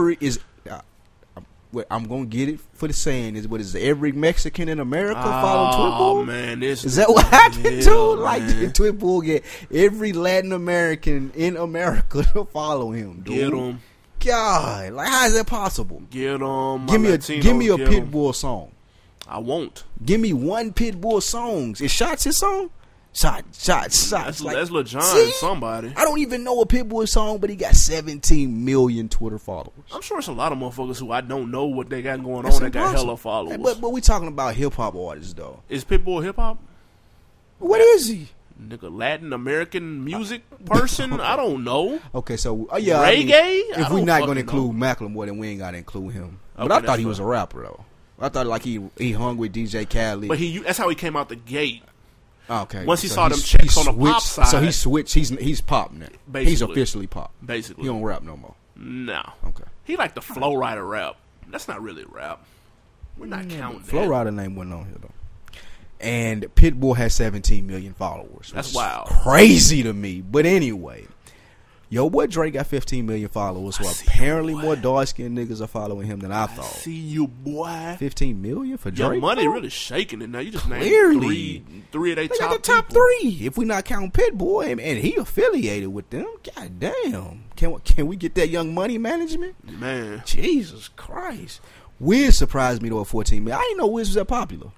I'm gonna get it for the saying is what is every Mexican in America follow Pitbull? Oh man, is that what happened too? Like Pitbull get every Latin American in America to follow him. Dude. Get him. God, like how is that possible? Get him. Give me a Pitbull song. I won't. Give me one Pitbull song. Is Shots his song? Shots. That's Lil Jon, somebody. I don't even know a Pitbull song, but he got 17 million Twitter followers. I'm sure it's a lot of motherfuckers who I don't know what they got going on that got hella followers. But we talking about hip hop artists though. Is Pitbull hip hop? What is he? Nigga, Latin American music person? I don't know. Okay, so reggae? I mean, if we're not going to include Macklemore, then we ain't got to include him. But I thought he was a rapper though. I thought like he hung with DJ Khaled. But that's how he came out the gate. Okay. Once he saw them checks on the pop side. So he switched. He's pop now. Basically. He's officially pop. Basically. He don't rap no more. No. Okay. He like the Flow Rider rap. That's not really rap. We're not counting Flow Rider name wasn't on here though. And Pitbull has 17 million followers. That's wild. Crazy to me. But anyway, yo, boy Drake got 15 million followers. So apparently more dark-skinned niggas are following him than I thought. See you, boy. 15 million for Drake? Your money really shaking it now. You just Clearly. named three of their they top got the top people. 3. If we not counting Pitbull, and he affiliated with them. God damn. Can we get that Young Money management? Man. Jesus Christ. Wiz surprised me though at 14 million. I didn't know Wiz was that popular.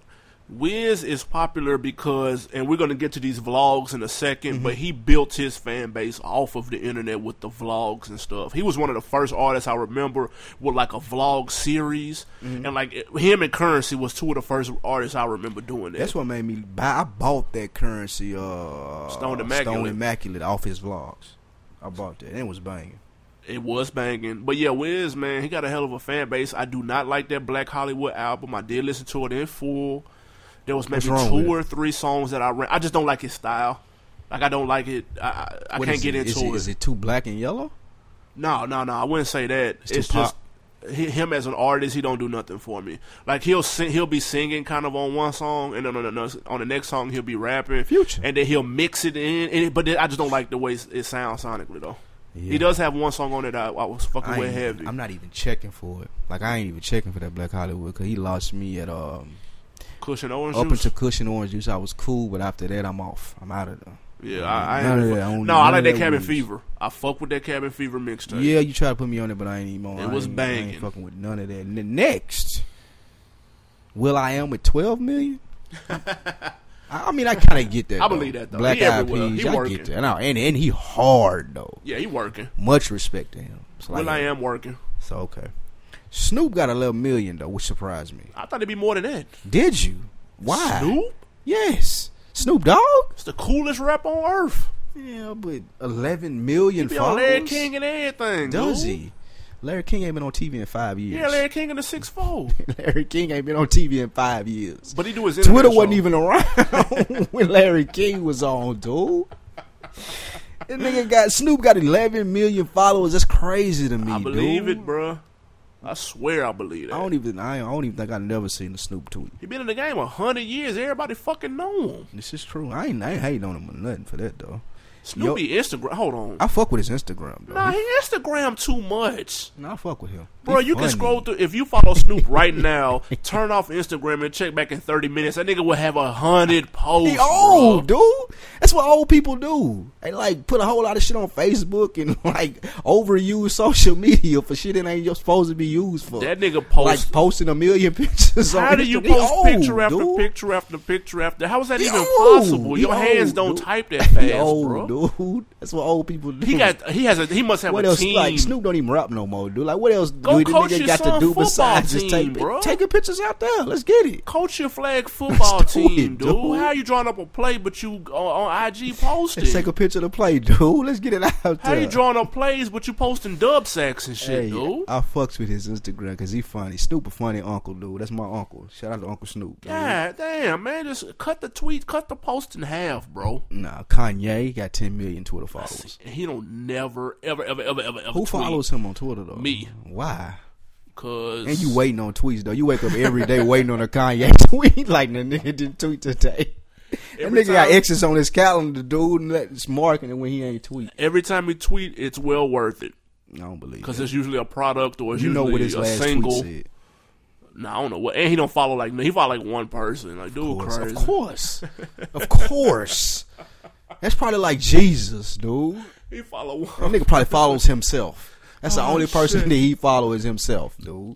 Wiz is popular because, and we're going to get to these vlogs in a second, but he built his fan base off of the internet with the vlogs and stuff. He was one of the first artists I remember with like a vlog series, and like him and Currency was two of the first artists I remember doing that. That's what made me buy. I bought that Currency Stone Immaculate off his vlogs. I bought that. And it was banging. It was banging. But yeah, Wiz, man, he got a hell of a fan base. I do not like that Black Hollywood album. I did listen to it in full. There was maybe 2 or 3 songs that I ran. I just don't like his style. Like, I don't like it. I can't get into it. Is it too black and yellow? No. I wouldn't say that. It's just him as an artist. He don't do nothing for me. Like, he'll be singing kind of on one song, and then on the next song he'll be rapping. Future. And then he'll mix it in. But I just don't like the way it sounds sonically, though. Yeah. He does have one song on it that I was fucking with heavy. I'm not even checking for it. Like, I ain't even checking for that Black Hollywood because he lost me at Cushion Orange Up Juice? into Cushion Orange Juice, I was cool, but after that, I'm off. I'm out of there. Yeah, I like that Cabin Fever. I fuck with that Cabin Fever mixtape. Yeah, you tried to put me on it, but I ain't even on it. It was banging. I ain't fucking with none of that. And then next, will.i.am with 12 million? I mean, I kind of get that. I believe that, though. Black Eyed Peas, I get that. And he hard, though. Yeah, he working. Much respect to him. will.i.am working. So, okay. Snoop got 11 million, though, which surprised me. I thought it'd be more than that. Did you? Why? Snoop? Yes. Snoop Dogg? It's the coolest rap on earth. Yeah, but 11 million he be followers? on Larry King and everything, Does dude. he? Larry King ain't been on TV in 5 years. Yeah, Larry King in the 6'4". Larry King ain't been on TV in 5 years. But he do his Twitter show. wasn't even around when Larry King was on, dude. That nigga Snoop got 11 million followers. That's crazy to me, I believe dude. it, bro. I swear I believe that. I don't even think I never seen a Snoop tweet. He been in the game 100 years. Everybody fucking know him. This is true. I ain't hating on him or nothing for that, though. Snoopy Instagram. Hold on. I fuck with his Instagram, though. Nah, he Instagram too much. Nah, I fuck with him. Bro, you can scroll through. If you follow Snoop right now, turn off Instagram and check back in 30 minutes. That nigga will have 100 posts. He old, dude. That's what old people do. They like put a whole lot of shit on Facebook and like overuse social media for shit that ain't supposed to be used for. That nigga post like posting a million pictures. How do you post picture after picture after picture after? How is that even possible? Your hands don't type that fast, bro. Dude. That's what old people do. He must have what a else, team. Like Snoop don't even rap no more, dude. Like what else Go do the coach nigga your got to son do besides team, just taking pictures out there? Let's get it. Coach your flag football Let's do team, it, dude. How you drawing up a play but you on IG posting? Let's take a picture of the play, dude. Let's get it out there. How you drawing up plays but you posting dub sacks and shit, dude? I fucks with his Instagram because he funny. Snoop a funny uncle, dude. That's my uncle. Shout out to Uncle Snoop. Dude. God damn, man. Just cut the post in half, bro. Nah, Kanye got 10 million Twitter followers. He don't never, ever Who tweet. follows him on Twitter, though? Me. Why? Cause and you waiting on tweets, though. You wake up every day waiting on a Kanye tweet like the nigga didn't tweet today. That nigga got X's on his calendar, dude, and it's marking it when he ain't tweet. Every time he tweet, it's well worth it. I don't believe it. Because it's usually a product or it's what his a last single. tweet said. Nah, I don't know what. And he don't follow like me. He follow like one person. Like, dude, crazy. Of course. Of course. That's probably like Jesus, dude. He follow one. That nigga probably follows himself. That's the only person that he follows is himself, dude.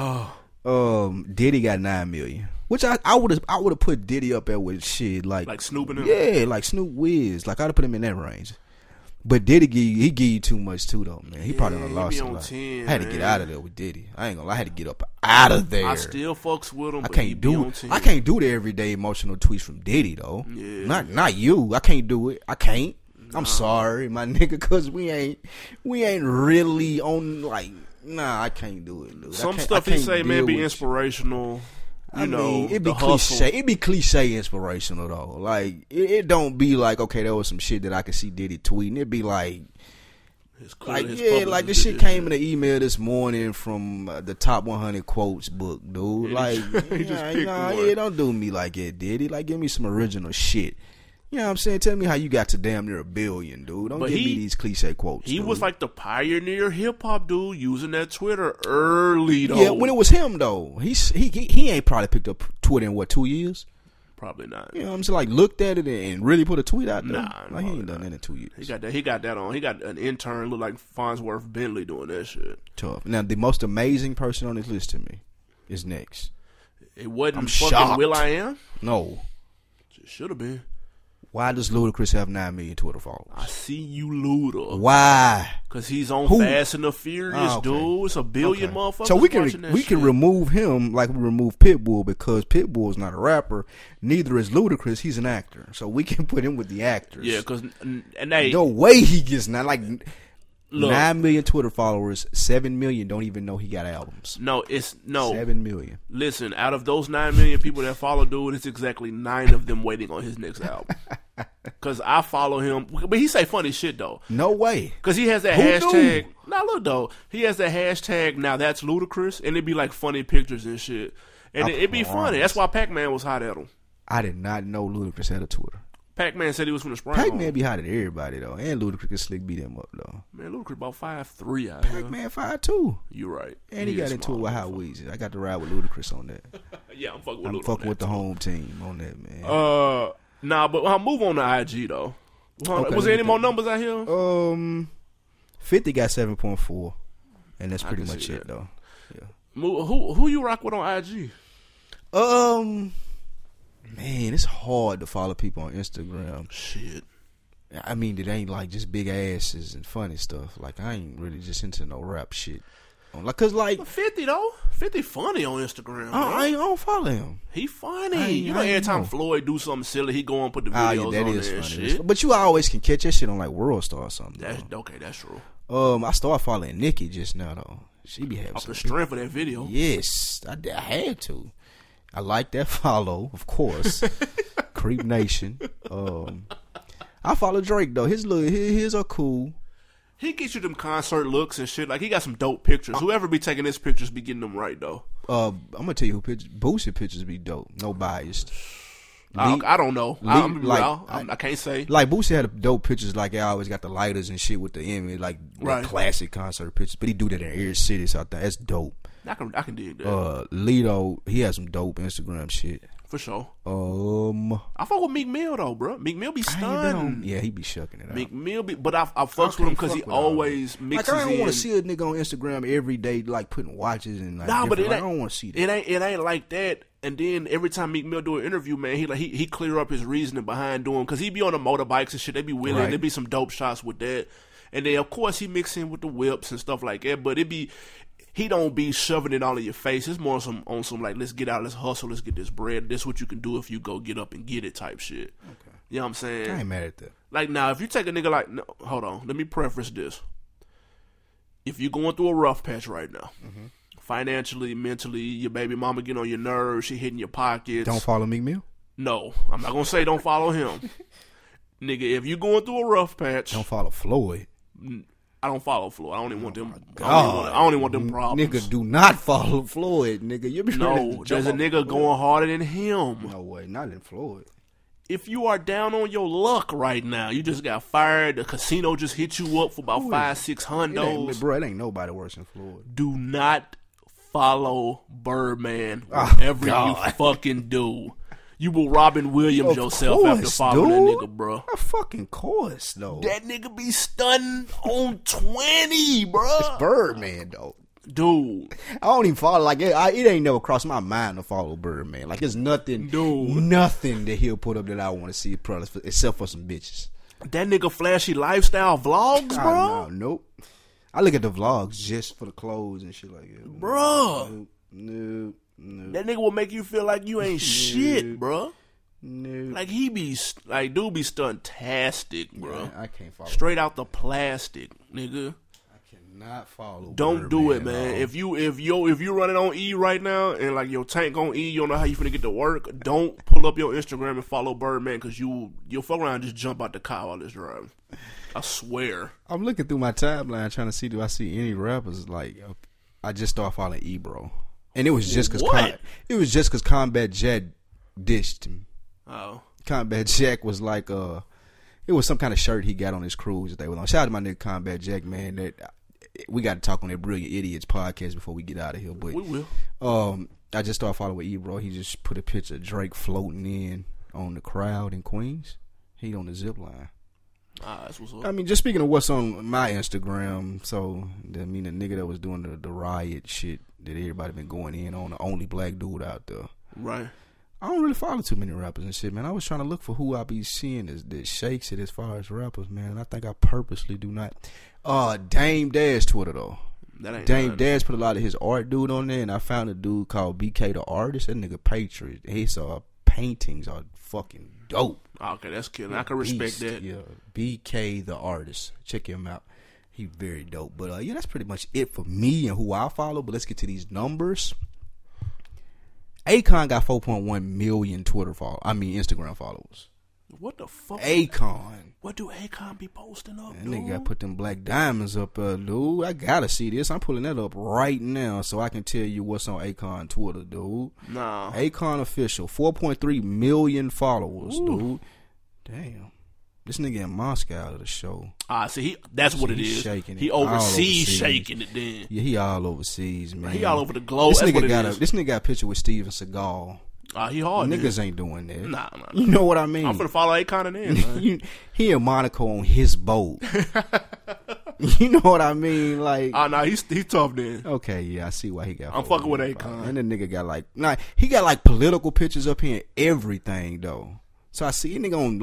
Diddy got 9 million. Which I would have put Diddy up there with shit like Snoop and him? Yeah, like Snoop Wiz. Like I'd have put him in that range. But Diddy give you too much too though, man. He probably done lost a lot. 10, I had to get out of there with Diddy. I ain't gonna lie, I had to get up out of there. I still fucks with him. I can't do the everyday emotional tweets from Diddy though. Yeah. Not you. I can't do it. I can't. Nah. I'm sorry, my nigga, cause we ain't really on like. Nah, I can't do it, dude. Some stuff he say may be inspirational. You know, it'd be cliche. It'd be cliche inspirational though. Like it don't be like, okay, there was some shit that I could see Diddy tweeting. It'd be like this shit came in an email this morning from the top 100 quotes book, dude. Like, don't do me like that, Diddy. Like, give me some original shit. You know what I'm saying? Tell me how you got to damn near 1 billion, dude. Don't give me these cliche quotes. He was like the pioneer hip hop dude using that Twitter early though. Yeah, when it was him though. He ain't probably picked up Twitter in 2 years? Probably not. You know what I'm saying? Like looked at it and really put a tweet out there. Nah, like he ain't done that in 2 years. He got that on. He got an intern look like Farnsworth Bentley doing that shit. Tough. Now the most amazing person on this list to me is next. It wasn't I'm fucking shocked. Will.i.am? No. It should have been. Why does Ludacris have 9 million Twitter followers? I see you, Luda. Why? Because he's on Who? Fast and the Furious, Oh, okay. dude. It's a billion motherfuckers So we watching that can shit. remove him like we remove Pitbull because Pitbull is not a rapper. Neither is Ludacris. He's an actor. So we can put him with the actors. Yeah, because and they No way he gets like Look. 9 million Twitter followers. 7 million don't even know he got albums. no, it's no. 7 million. Listen, out of those 9 million people that follow dude, it's exactly 9 of them waiting on his next album. Because I follow him, but he say funny shit though. No way. Because he has that Who hashtag. knew? Now look though, he has that hashtag. Now that's Ludacris, and it'd be like funny pictures and shit, and it'd be funny. That's why Pac-Man was hot at him. I did not know Ludacris had a Twitter. Pac-Man said he was from the Sprite Pac-Man Home. be hot at everybody though, and Ludacris can slick beat him up though. Man, Ludacris about 5'3" out here. Pac-Man 5'2". You right. And he got is into it small, with Hot Weezy. I got to ride with Ludacris on that. Yeah, I'm fucking with I'm Luda fucking on with that the too. home team on that, man. Nah, but I'll move on to IG though. Okay, Was there any let me more think. numbers out here? 50 got 7.4, and that's I pretty can much see it that. though. Who you rock with on IG? Man, it's hard to follow people on Instagram. Shit. I mean, it ain't like just big asses and funny stuff. Like I ain't really just into no rap shit. Like, cause like 50 though. 50 funny on Instagram. Bro. I don't follow him. He funny. I You know, every ain't time know. Floyd do something silly, he go and put the Ah, videos yeah, that on is there and funny. shit. But you always can catch that shit on like World Star or something. That's okay. That's true. I started following Nikki just now though. She be having Off some the strength of that video. Yes, I had to. I like that follow, of course. Creep Nation. I follow Drake though. His are cool. He gets you them concert looks and shit. Like he got some dope pictures. Whoever be taking his pictures be getting them right though. I'm gonna tell you who pictures. Boosie pictures be dope. No biased. I don't know. I can't say. Like Boosie had dope pictures. Like I always got the lighters and shit with the image, like Right. classic concert pictures. But he do that in every city, so I think that's dope. I can dig that Lido, he has some dope Instagram shit. for sure. I I fuck with Meek Mill though, bro. Meek Mill be ain't been stunned. on- yeah, he be shucking it out. Meek Mill be, but I fucks with him because he always mixes Like I don't in. want to see a nigga on Instagram every day like putting watches and like. Nah, but different- it like, I ain't. don't want to see that. It ain't like that. And then every time Meek Mill do an interview, man, he clear up his reasoning behind doing because he be on the motorbikes and shit. They be wheeling. Right. There be some dope shots with that. And then of course he mix in with the whips and stuff like that. But he don't be shoving it all in your face. It's more on some like let's get out, let's hustle, let's get this bread. This what you can do if you go get up and get it type shit. Okay. You know what I'm saying? I ain't mad at that. Like now, if you take a nigga like, no, hold on, let me preface this. If you're going through a rough patch right now, financially, mentally, your baby mama getting on your nerves, she hitting your pockets. Don't follow Meek Mill. No, I'm not gonna say don't follow him, nigga. If you going through a rough patch, Don't follow Floyd. I don't follow Floyd. I don't even want them. God. I don't even want them problems. Nigga, do not follow Floyd, nigga. You be ready No, to there's a jump nigga off going harder than him. Floyd. No way, not in Floyd. If you are down on your luck right now, you just got fired. The casino just hit you up for about Who is $500-600. It ain't, bro, it ain't nobody worse than Floyd. Do not follow Birdman Oh, whatever you God. fucking do. You will Robin Williams Of yourself after course, following dude. that nigga, bro. Of fucking course, though. That nigga be stunned on 20, bro. Birdman, though. Dude, I don't even follow. Like it ain't never crossed my mind to follow Birdman. Like it's nothing, Dude. nothing that he'll put up that I want to see, probably, except for some bitches. that nigga flashy lifestyle vlogs, bro. Nope. I look at the vlogs just for the clothes and shit like that. Bro. No. That nigga will make you feel like you ain't shit, bro. No. Like he be, like dude be stuntastic, bro. Man, I can't follow. Straight out the plastic, nigga. I cannot follow. Don't do it, Birdman, man. dog. If you running on E right now and like your tank on E, you don't know how you finna get to work. Don't pull up your Instagram and follow Birdman because you'll fuck around and just jump out the car while it's driving. I swear. I'm looking through my timeline trying to see do I see any rappers like. I just started following Ebro, and it was just because Combat Jack dished him. Oh, Combat Jack was like it was some kind of shirt he got on his cruise that they were on. Shout out to my nigga Combat Jack, man. That we got to talk on that Brilliant Idiots podcast before we get out of here. But we will. I just started following Ebro. He just put a picture of Drake floating in on the crowd in Queens. He on the zip line. That's what's up. I mean, just speaking of what's on my Instagram, so I mean the nigga that was doing the riot shit that everybody been going in on, the only black dude out there. Right. I don't really follow too many rappers and shit, man. I was trying to look for who I be seeing that shakes it as far as rappers, man. And I think I purposely do not. Dame Dash Twitter, though. Dame Dash put a lot of his art dude on there, and I found a dude called BK the Artist. That nigga Patriot. His paintings are fucking dope. Okay, that's killing. I can respect that. Yeah, BK the Artist. Check him out. He very dope. But yeah, that's pretty much it for me and who I follow. But let's get to these numbers. Akon got 4.1 million Instagram followers. What the fuck? Akon. What do Akon be posting up, That dude? nigga got put them black diamonds up, dude. I gotta see this. I'm pulling that up right now so I can tell you what's on Akon Twitter, dude. Nah. Akon official, 4.3 million followers, dude. Damn. This nigga in Moscow to the show. See, that's what it is. Shaking he it. overseas shaking it then. Yeah, he all overseas, man. He all over the globe. This that's nigga what it is. this nigga got a picture with Steven Seagal. He hard. Niggas ain't doing that. Nah. You know what I mean? I'm finna follow Akon in there, man. He in Monaco on his boat. You know what I mean? Like, nah, he's tough then. Okay, yeah, I see why he got. I'm fucking with Akon. And the nigga got he got political pictures up here and everything though. So I see nigga on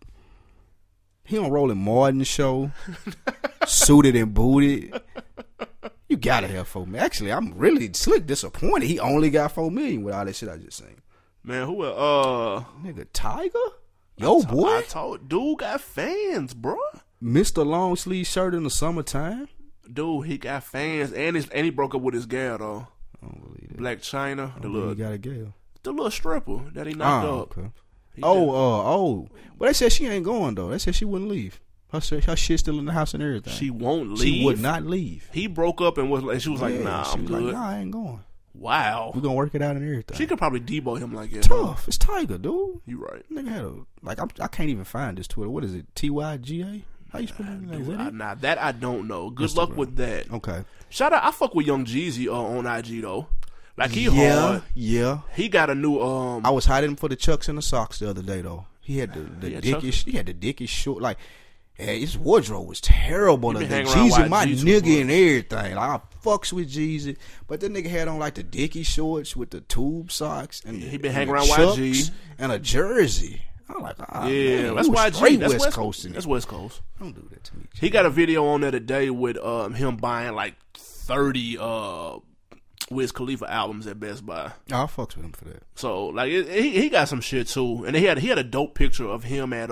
he on Rolling Martin show, suited and booted. You gotta have 4 million. Actually, I'm really slick disappointed. He only got 4 million with all that shit I just seen. Man, who nigga Tiger? Yo, boy. I told dude got fans, bro. Mr. Long Sleeve Shirt in the summertime. Dude, he got fans and he broke up with his gal though. I don't believe that. Black China, he got a gal. The little stripper that he knocked up. Okay. But they said she ain't going though. They said she wouldn't leave. Her shit still in the house and everything. She won't leave. She would not leave. He broke up and she was like, "Nah, I'm good." Like, nah, I ain't going. Wow. We gonna work it out and everything. She could probably debo him like that. Tough. It's Tiger, dude. You right. Nigga had I can't even find this Twitter. What is it? TYGA? How you spell that? Nah, that I don't know. Good luck with that. Okay. Shout out. I fuck with Young Jeezy on IG though. Like he hard. Yeah. He got a new I was hiding for the chucks and the socks the other day though. He had the dickish short his wardrobe was terrible. The Jeezy, my nigga and everything. Like, I fucks with Jeezy, but the nigga had on the dicky shorts with the tube socks and he been hanging around YG and a jersey. I'm like, man, that's YG. That's West Coast. That's West Coast. Don't do that to me. He got a video on there today with him buying 30 Wiz Khalifa albums at Best Buy. I fucks with him for that. So he got some shit too, and he had a dope picture of him at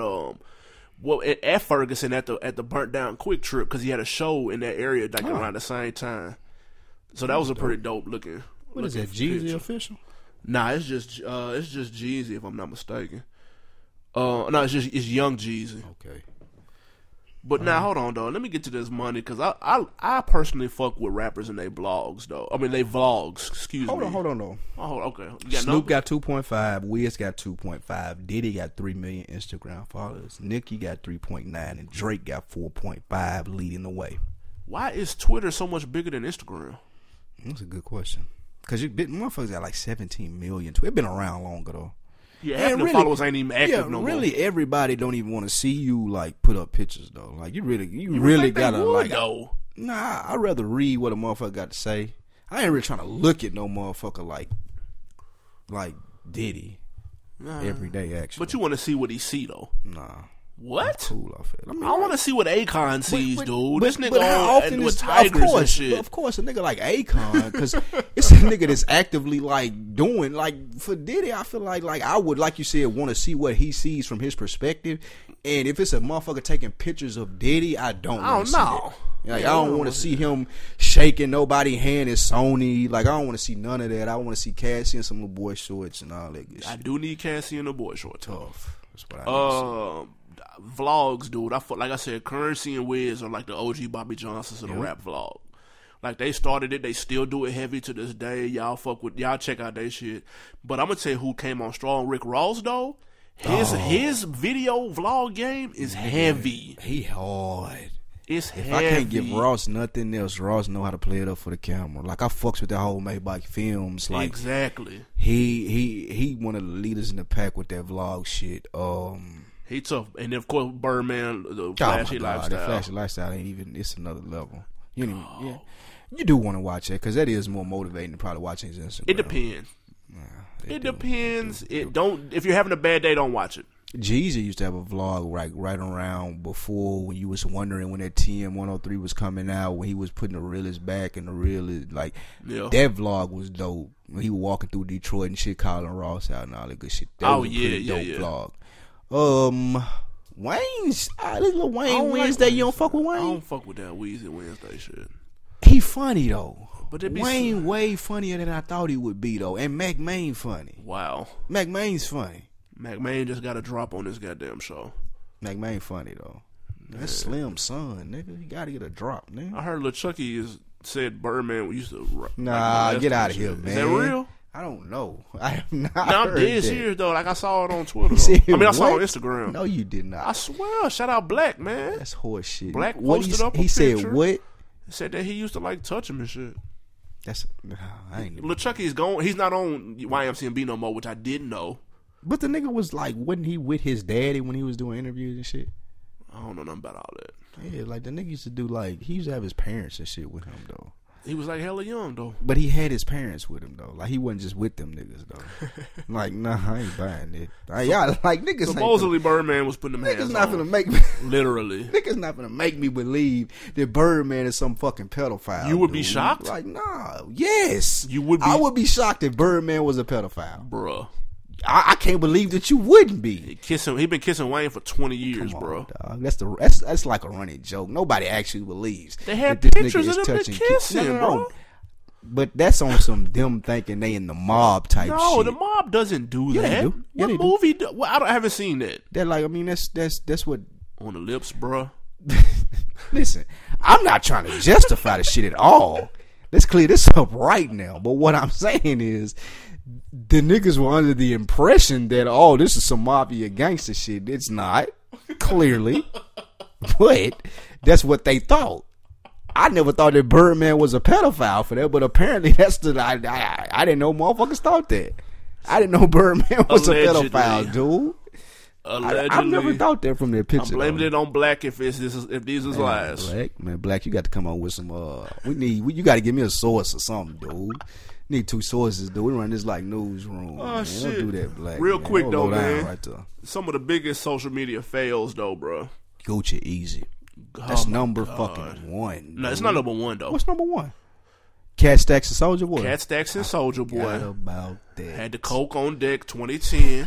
at Ferguson at the burnt down Quick Trip because he had a show in that area around the same time. So that was a pretty dope looking. What is that? Jeezy official? Nah, it's just Jeezy if I'm not mistaken. No, it's Young Jeezy. Okay. But now hold on though. Let me get to this money because I personally fuck with rappers and they blogs though. I mean they vlogs. Excuse me. Hold on though. Oh, okay. Snoop got 2.5. Wiz got 2.5. Diddy got 3 million Instagram followers. Nicki got 3.9, and Drake got 4.5, leading the way. Why is Twitter so much bigger than Instagram? That's a good question. Because motherfuckers got 17 million. It's been around longer though. Yeah, half the followers ain't even active no more. Really, everybody don't even want to see you put up pictures though. Like you really gotta Nah, I'd rather read what a motherfucker got to say. I ain't really trying to look at no motherfucker like Diddy every day. Actually, but you want to see what he see though. Nah. What? Cool off it. I want to see what Akon sees, dude. This nigga how often with tigers and shit. Of course, a nigga like Akon, because it's a nigga that's actively doing for Diddy. I feel like I would, like you said, want to see what he sees from his perspective. And if it's a motherfucker taking pictures of Diddy, I don't want to see that. I don't want to see him shaking nobody's hand at Sony. I don't want to see none of that. I want to see Cassie in some little boy shorts and all that good shit. I do need Cassie in the boy shorts. Tough. That's what I need to see. Vlogs, dude. Like I said, Currency and Wiz are like the OG Bobby Johnsons of the rap vlog. Like they started it, they still do it heavy to this day. Y'all check out their shit. But I'm gonna tell you who came on strong. Rick Ross though. His video vlog game is heavy. He hard. It's if heavy. I can't give Ross nothing else, Ross know how to play it up for the camera. I fucks with that whole Maybach Films. Exactly. He one of the leaders in the pack with that vlog shit. He tough, and then of course Birdman, the flashy lifestyle. The flashy lifestyle ain't even. It's another level. You do want to watch it because that is more motivating than probably watching his Instagram. It depends. they It do. depends. If you're having a bad day, don't watch it. Jeezy used to have a vlog right around before when you was wondering when that TM103 was coming out, when he was putting the realest back and the realest, like, that vlog was dope. When he was walking through Detroit and shit, calling Ross out and all that good shit. That was a pretty dope vlog. Wayne's, this little Wayne Wednesday, you don't fuck with Wayne? I don't fuck with that Weezy Wednesday shit. He funny, though. But Wayne way funnier than I thought he would be, though. And Mac Main funny. Wow. Mac Main's funny. Mac Main just got a drop on this goddamn show. Mac Main funny, though. That's Slim son, nigga. You gotta get a drop, nigga. I heard Lil Chucky said Birdman used to... Nah, get out of here, man. Is that real? I don't know. I have not I'm heard dead that. serious, though. Like, I saw it on Twitter. I saw it on Instagram. No, you did not. I swear. Shout out Black, man. That's horse shit. Black posted up a He picture. said what? He said that he used to, like, touch him and shit. I ain't. Lil Chucky's gone. He's not on YMCMB no more, which I didn't know. But the nigga was like, wasn't he with his daddy when he was doing interviews and shit? I don't know nothing about all that. Yeah, like the nigga used to do he used to have his parents and shit with him though. He was like hella young though. But he had his parents with him though. Like he wasn't just with them niggas though. Like, nah, I ain't buying it. Y'all like niggas. Supposedly Birdman was putting them hands niggas not on. gonna make me Literally. Niggas not gonna make me believe that Birdman is some fucking pedophile. You would be shocked? Like, nah. Yes. You would be. I would be shocked if Birdman was a pedophile. Bruh. I can't believe that you wouldn't be. He been kissing Wayne for 20 years, Come on, bro. Dog. That's like a running joke. Nobody actually believes. They have that this pictures nigga of them kissing, bro. But that's on some them thinking they in the mob type shit. No, the mob doesn't do Yeah, that. they do. Yeah, What they do. movie? Well, I haven't seen that. They're like, I mean, that's what. On the lips, bro. Listen, I'm not trying to justify the shit at all. Let's clear this up right now. But what I'm saying is, the niggas were under the impression that, oh, this is some mafia gangster shit. It's not, clearly. But that's what they thought. I never thought that Birdman was a pedophile for that, but apparently that's I didn't know motherfuckers thought that. I didn't know Birdman was Allegedly. a pedophile, dude. Allegedly. I never thought that from their picture. I'm blaming it on Black if these is lies. Black, you got to come on with some. You got to give me a source or something, dude. Need two sources, dude. We run this like newsroom. Oh, man. shit. Don't do that, Black. Real man. quick, Don't though, low down man. Right there. Some of the biggest social media fails, though, bro. Gucci Easy. That's number God. fucking one. No, it's not number one, though. What's number one? Cat Stacks and Soulja Boy. Cat Stacks and Soulja Boy. What about that? Had the coke on deck 2010.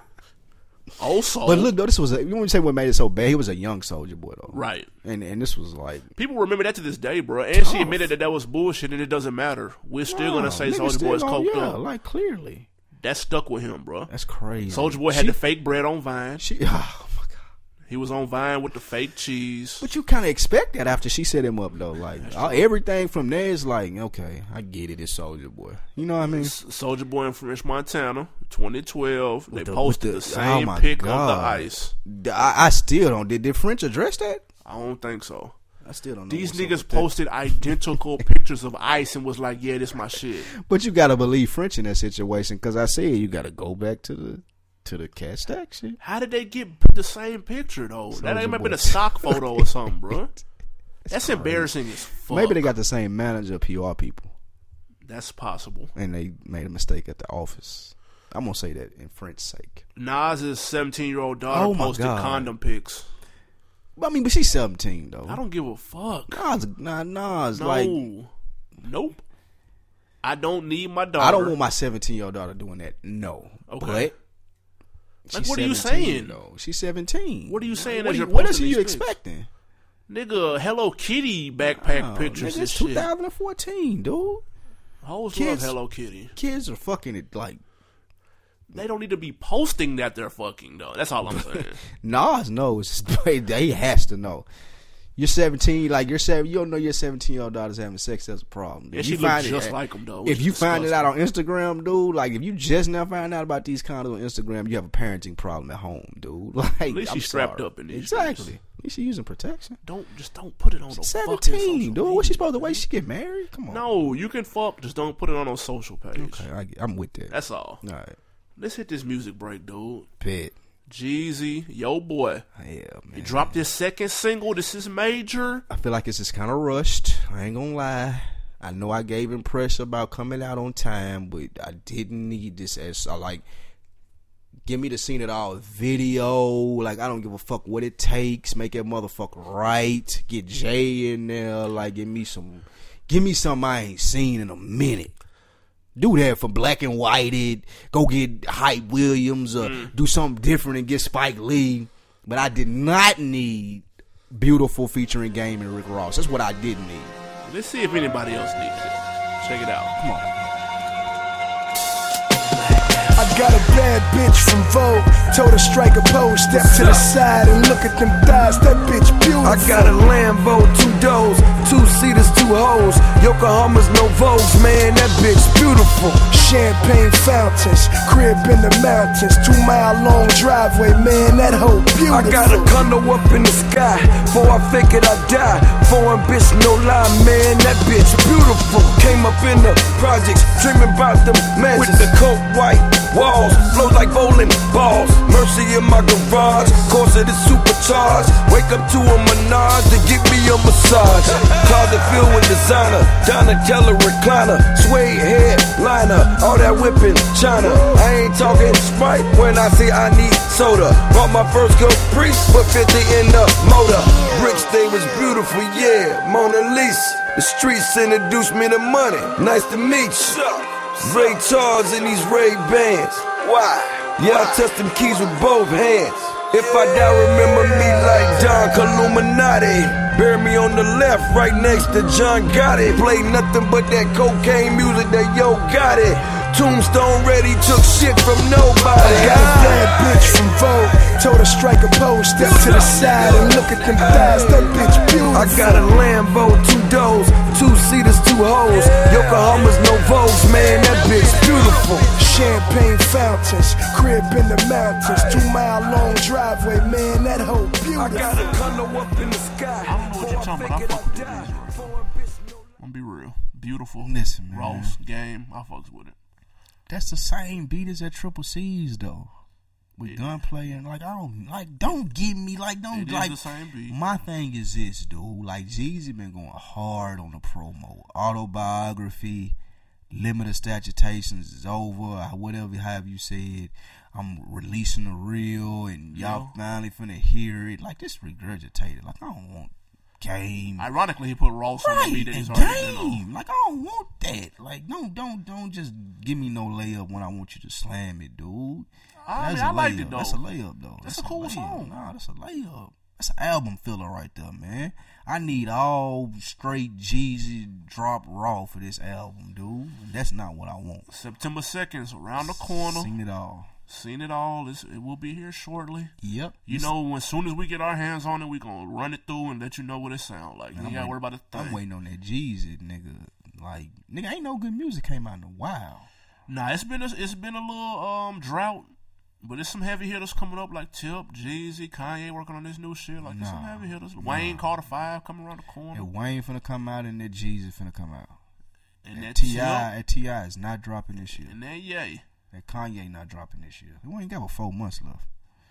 Also. But look, though, this was you want to say what made it so bad? He was a young Soulja Boy, though. Right. And this was like. People remember that to this day, bro. And she admitted that was bullshit and it doesn't matter. We're still going to say Soulja Boy's coked up. Like, clearly. That stuck with him, bro. That's crazy. Soulja Boy had the fake bread on Vine. Oh, my God. He was on Vine with the fake cheese. But you kind of expect that after she set him up, though. Like, everything from there is like, okay, I get it, it's Soulja Boy. You know what I mean? Soulja Boy in French Montana, 2012. They posted the oh same my pic God. of the ice. I still don't. Did French address that? I don't think so. I still don't know. These what's up niggas with that. posted identical pictures of ice and was like, yeah, this my shit. But you got to believe French in that situation because I said you got to go back to the Cat Stack shit. How did they get the same picture, though? That ain't Boy. been a stock photo or something, bro. That's crazy. embarrassing as fuck. Maybe they got the same manager, PR people, That's possible. and they made a mistake at the office. I'm going to say that in French's sake. Nas' 17-year-old daughter Oh, my posted God. condom pics. I mean, but she's 17, though. I don't give a fuck. Nas, No. like, Nope. I don't need my daughter. I don't want my 17-year-old daughter doing that. No. Okay. But Like, she's what are you 17, saying? Though. She's 17. What are you saying What, as you're what else posting are you these pics? expecting? Nigga, Hello Kitty backpack Oh, pictures nigga, and it's shit. 2014, dude. Hoes Kids- love Hello Kitty. Kids are fucking it like They don't need to be posting that they're fucking, though. That's all I'm saying. Nas knows. He has to know. You're 17, like you're 7. You don't know your 17-year-old daughter's having sex. That's a problem. Yeah, If she you looks find just it, like him, though. If which you is find it disgusting. out on Instagram, dude, like if you just now find out about these condoms on Instagram, you have a parenting problem at home, dude. Like, At least I'm she's strapped sorry. up in these Exactly. streets. At least she's using protection. Don't put it on the 17, dude. What's she supposed to wait? She get married? Come on. No, you can fuck. Just don't put it on a social page. Okay, I'm with that. That's all. All right. Let's hit this music break, dude. Bet. Jeezy, yo boy. Yeah, man. He dropped his second single. This is major. I feel like it's just kind of rushed. I ain't gonna lie. I know I gave him pressure about coming out on time, but I didn't need this as give me the scene at all video. Like, I don't give a fuck what it takes. Make that motherfucker right. Get Jay in there. Like, give me something I ain't seen in a minute. Do that for Black and Whited. Go get Hype Williams or do something different and get Spike Lee. But I did not need Beautiful featuring Game and Rick Ross. That's what I didn't need. Let's see if anybody else needs it. Check it out. Come on. I got a bad bitch from Vogue. Told her strike a pose, step to the side and look at them thighs. That bitch beautiful. I got a Lambo, 2 doors, 2-seaters, 2 hoes. Yokohama's no Vogues, man, that bitch beautiful. Champagne fountains, crib in the mountains, 2-mile long driveway, man, that hoe beautiful. I got a condo up in the sky. Before I fake it, I die. Foreign bitch, no lie, man, that bitch beautiful. Came up in the projects, dreaming about them mansions with the coat white walls, flow like bowling balls. Mercy in my garage, course it is supercharged. Wake up to a Menage to give me a massage. Closet filled with designer, Donatella recliner, suede headliner, all that whipping China. I ain't talking Sprite when I say I need soda. Bought my first Caprice, put 50 in the motor. Bricks, they was beautiful, yeah, Mona Lisa. The streets introduced me to money. Nice to meet you. Ray Charles in these Ray-Bans. Why? Yeah, I touch them keys with both hands. If I die, remember me like Don Columinati. Bury me on the left, right next to John Gotti. Play nothing but that cocaine music that Yo got it. Tombstone ready, took shit from nobody. I got a bad bitch from Vogue. Told her strike a pose, step to the side and look at them thighs. That bitch beautiful. I got a Lambo, 2 doors, 2-seaters, 2 hoes. Yokohama's no Vogues, man, that bitch beautiful. Champagne fountains, crib in the mountains, 2-mile long driveway, man, that hoe beautiful. I got a condo up in the sky. I don't know what you're talking about. I fuck with these right. I'm gonna be real. Beautiful. Listen, man. Ross, Game. I fucks with it. That's the same beat as at Triple C's though. With gunplay and don't get me don't it like is the same beat. My thing is this, dude. Like, Jeezy been going hard on the promo. Autobiography, limit of statutations is over, whatever have you said. I'm releasing the real and y'all finally finna hear it. Like, this regurgitated. Like, I don't want Game. Ironically, he put Ross on the beat that he's already been on. Like, I don't want that. Like, don't just give me no layup when I want you to slam it, dude. I liked it though. That's a layup though. That's a cool song. Nah, that's a layup. That's an album filler right there, man. I need all straight Jeezy drop raw for this album, dude. That's not what I want. September 2nd is around the corner. Seen it all. It will be here shortly. Yep. You know, as soon as we get our hands on it, we gonna run it through and let you know what it sound like. Man, you gotta worry about a thing. I'm waiting on that Jeezy, nigga. Like, nigga, ain't no good music came out in a while. Nah, it's been a little drought, but there's some heavy hitters coming up like Tip, Jeezy, Kanye working on this new shit. Like, there's some heavy hitters. Wayne Carter 5 coming around the corner. And Wayne finna come out and that Jeezy finna come out. And that T.I. is not dropping this year. And that Ye. That Kanye not dropping this year. We ain't got but 4 months left.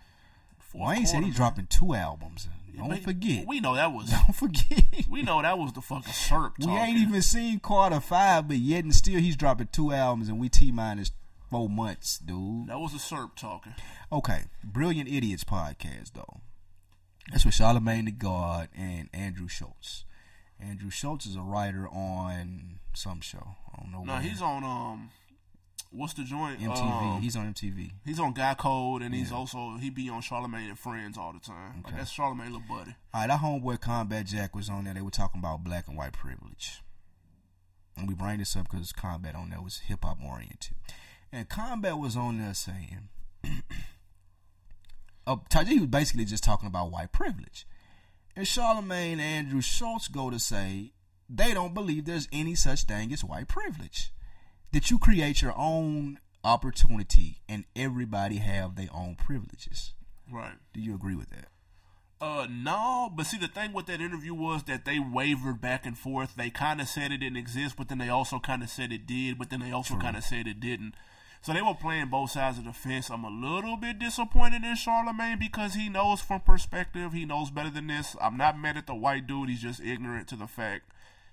Wayne said he's dropping 2 albums. Don't forget. We know that was. Don't forget. We know that was the fucking SERP talking. We ain't even seen Carter 5, but yet and still he's dropping 2 albums, and we T-minus 4 months, dude. That was the SERP talking. Okay, Brilliant Idiots podcast though. That's with Charlamagne the God and Andrew Schultz. Andrew Schultz is a writer on some show. I don't know. No, he's on what's the joint? MTV. He's on MTV. He's on Guy Code, and he be on Charlamagne and Friends all the time. Okay. Like, that's Charlamagne little buddy. All right, that homeboy Combat Jack was on there. They were talking about black and white privilege, and we bring this up because Combat on there was hip hop oriented, and Combat was on there saying, he was basically just talking about white privilege, and Charlamagne and Andrew Schultz go to say they don't believe there's any such thing as white privilege. That you create your own opportunity and everybody have their own privileges. Right. Do you agree with that? No, but see, the thing with that interview was that they wavered back and forth. They kind of said it didn't exist, but then they also kind of said it did, but then they also kind of said it didn't. So they were playing both sides of the fence. I'm a little bit disappointed in Charlamagne because he knows from perspective. He knows better than this. I'm not mad at the white dude. He's just ignorant to the fact.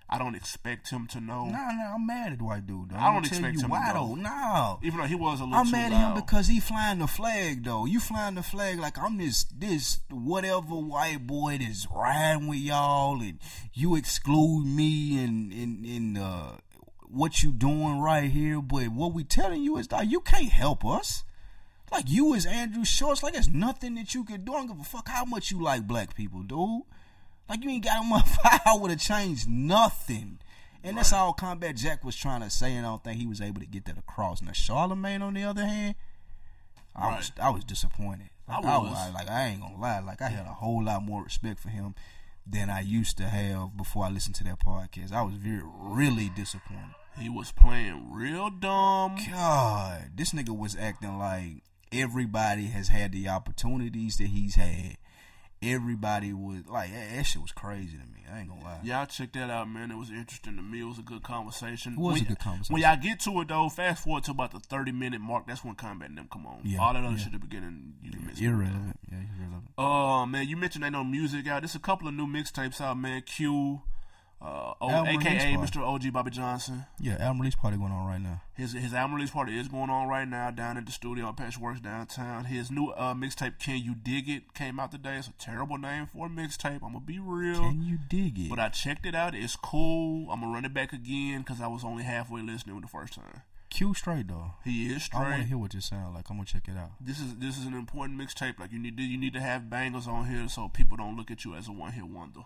I don't expect him to know. Nah, I'm mad at the white dude, though. I don't expect him why, to know. though. No. Even though he was a little I'm too mad loud. at him because he flying the flag, though. You flying the flag like I'm this whatever white boy that's riding with y'all, and you exclude me and what you doing right here. But what we telling you is that you can't help us. Like, you as Andrew Schultz, like, there's nothing that you could do. I don't give a fuck how much you like black people, dude. Like, you ain't got enough power to change nothing. And that's all Combat Jack was trying to say, and I don't think he was able to get that across. Now, Charlamagne, on the other hand, I was disappointed. Like, I ain't gonna lie. Like, I had a whole lot more respect for him than I used to have before I listened to that podcast. I was really disappointed. He was playing real dumb. God, this nigga was acting like everybody has had the opportunities that he's had. Everybody was like, that shit was crazy to me. I ain't gonna lie. Y'all check that out, man. It was interesting to me. It was a good conversation. It was a good conversation. When y'all get to it, though, fast forward to about the 30-minute mark. That's when Combat and them come on. Yeah, all that other shit at the beginning, you can miss. Irrelevant. Yeah, irrelevant. Man, you mentioned ain't no music out. There's a couple of new mixtapes out, man. Q, Album a.k.a. release Mr. OG Bobby Johnson. Yeah, album release party going on right now. His album release party is going on right now down at the studio on Patchworks downtown. His new mixtape, Can You Dig It, came out today. It's a terrible name for a mixtape. I'm going to be real. Can you dig it? But I checked it out. It's cool. I'm going to run it back again because I was only halfway listening with the first time. Q straight, though. He is straight. I want to hear what this sound like. I'm going to check it out. This is an important mixtape. Like, you need to have bangers on here so people don't look at you as a one-hit wonder.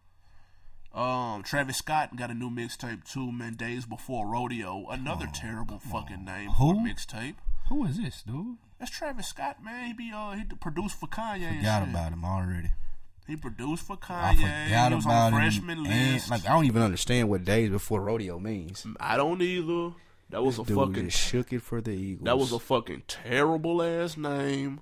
Travis Scott got a new mixtape too, man. Days Before Rodeo. Another terrible fucking name for a mixtape. Who is this, dude? That's Travis Scott, man. He produced for Kanye. Forgot about him already. He produced for Kanye. I forgot he was about on the him. freshman list. Like, I don't even understand what Days Before Rodeo means. I don't either. That was Dude fucking just shook it for the Eagles. That was a fucking terrible ass name.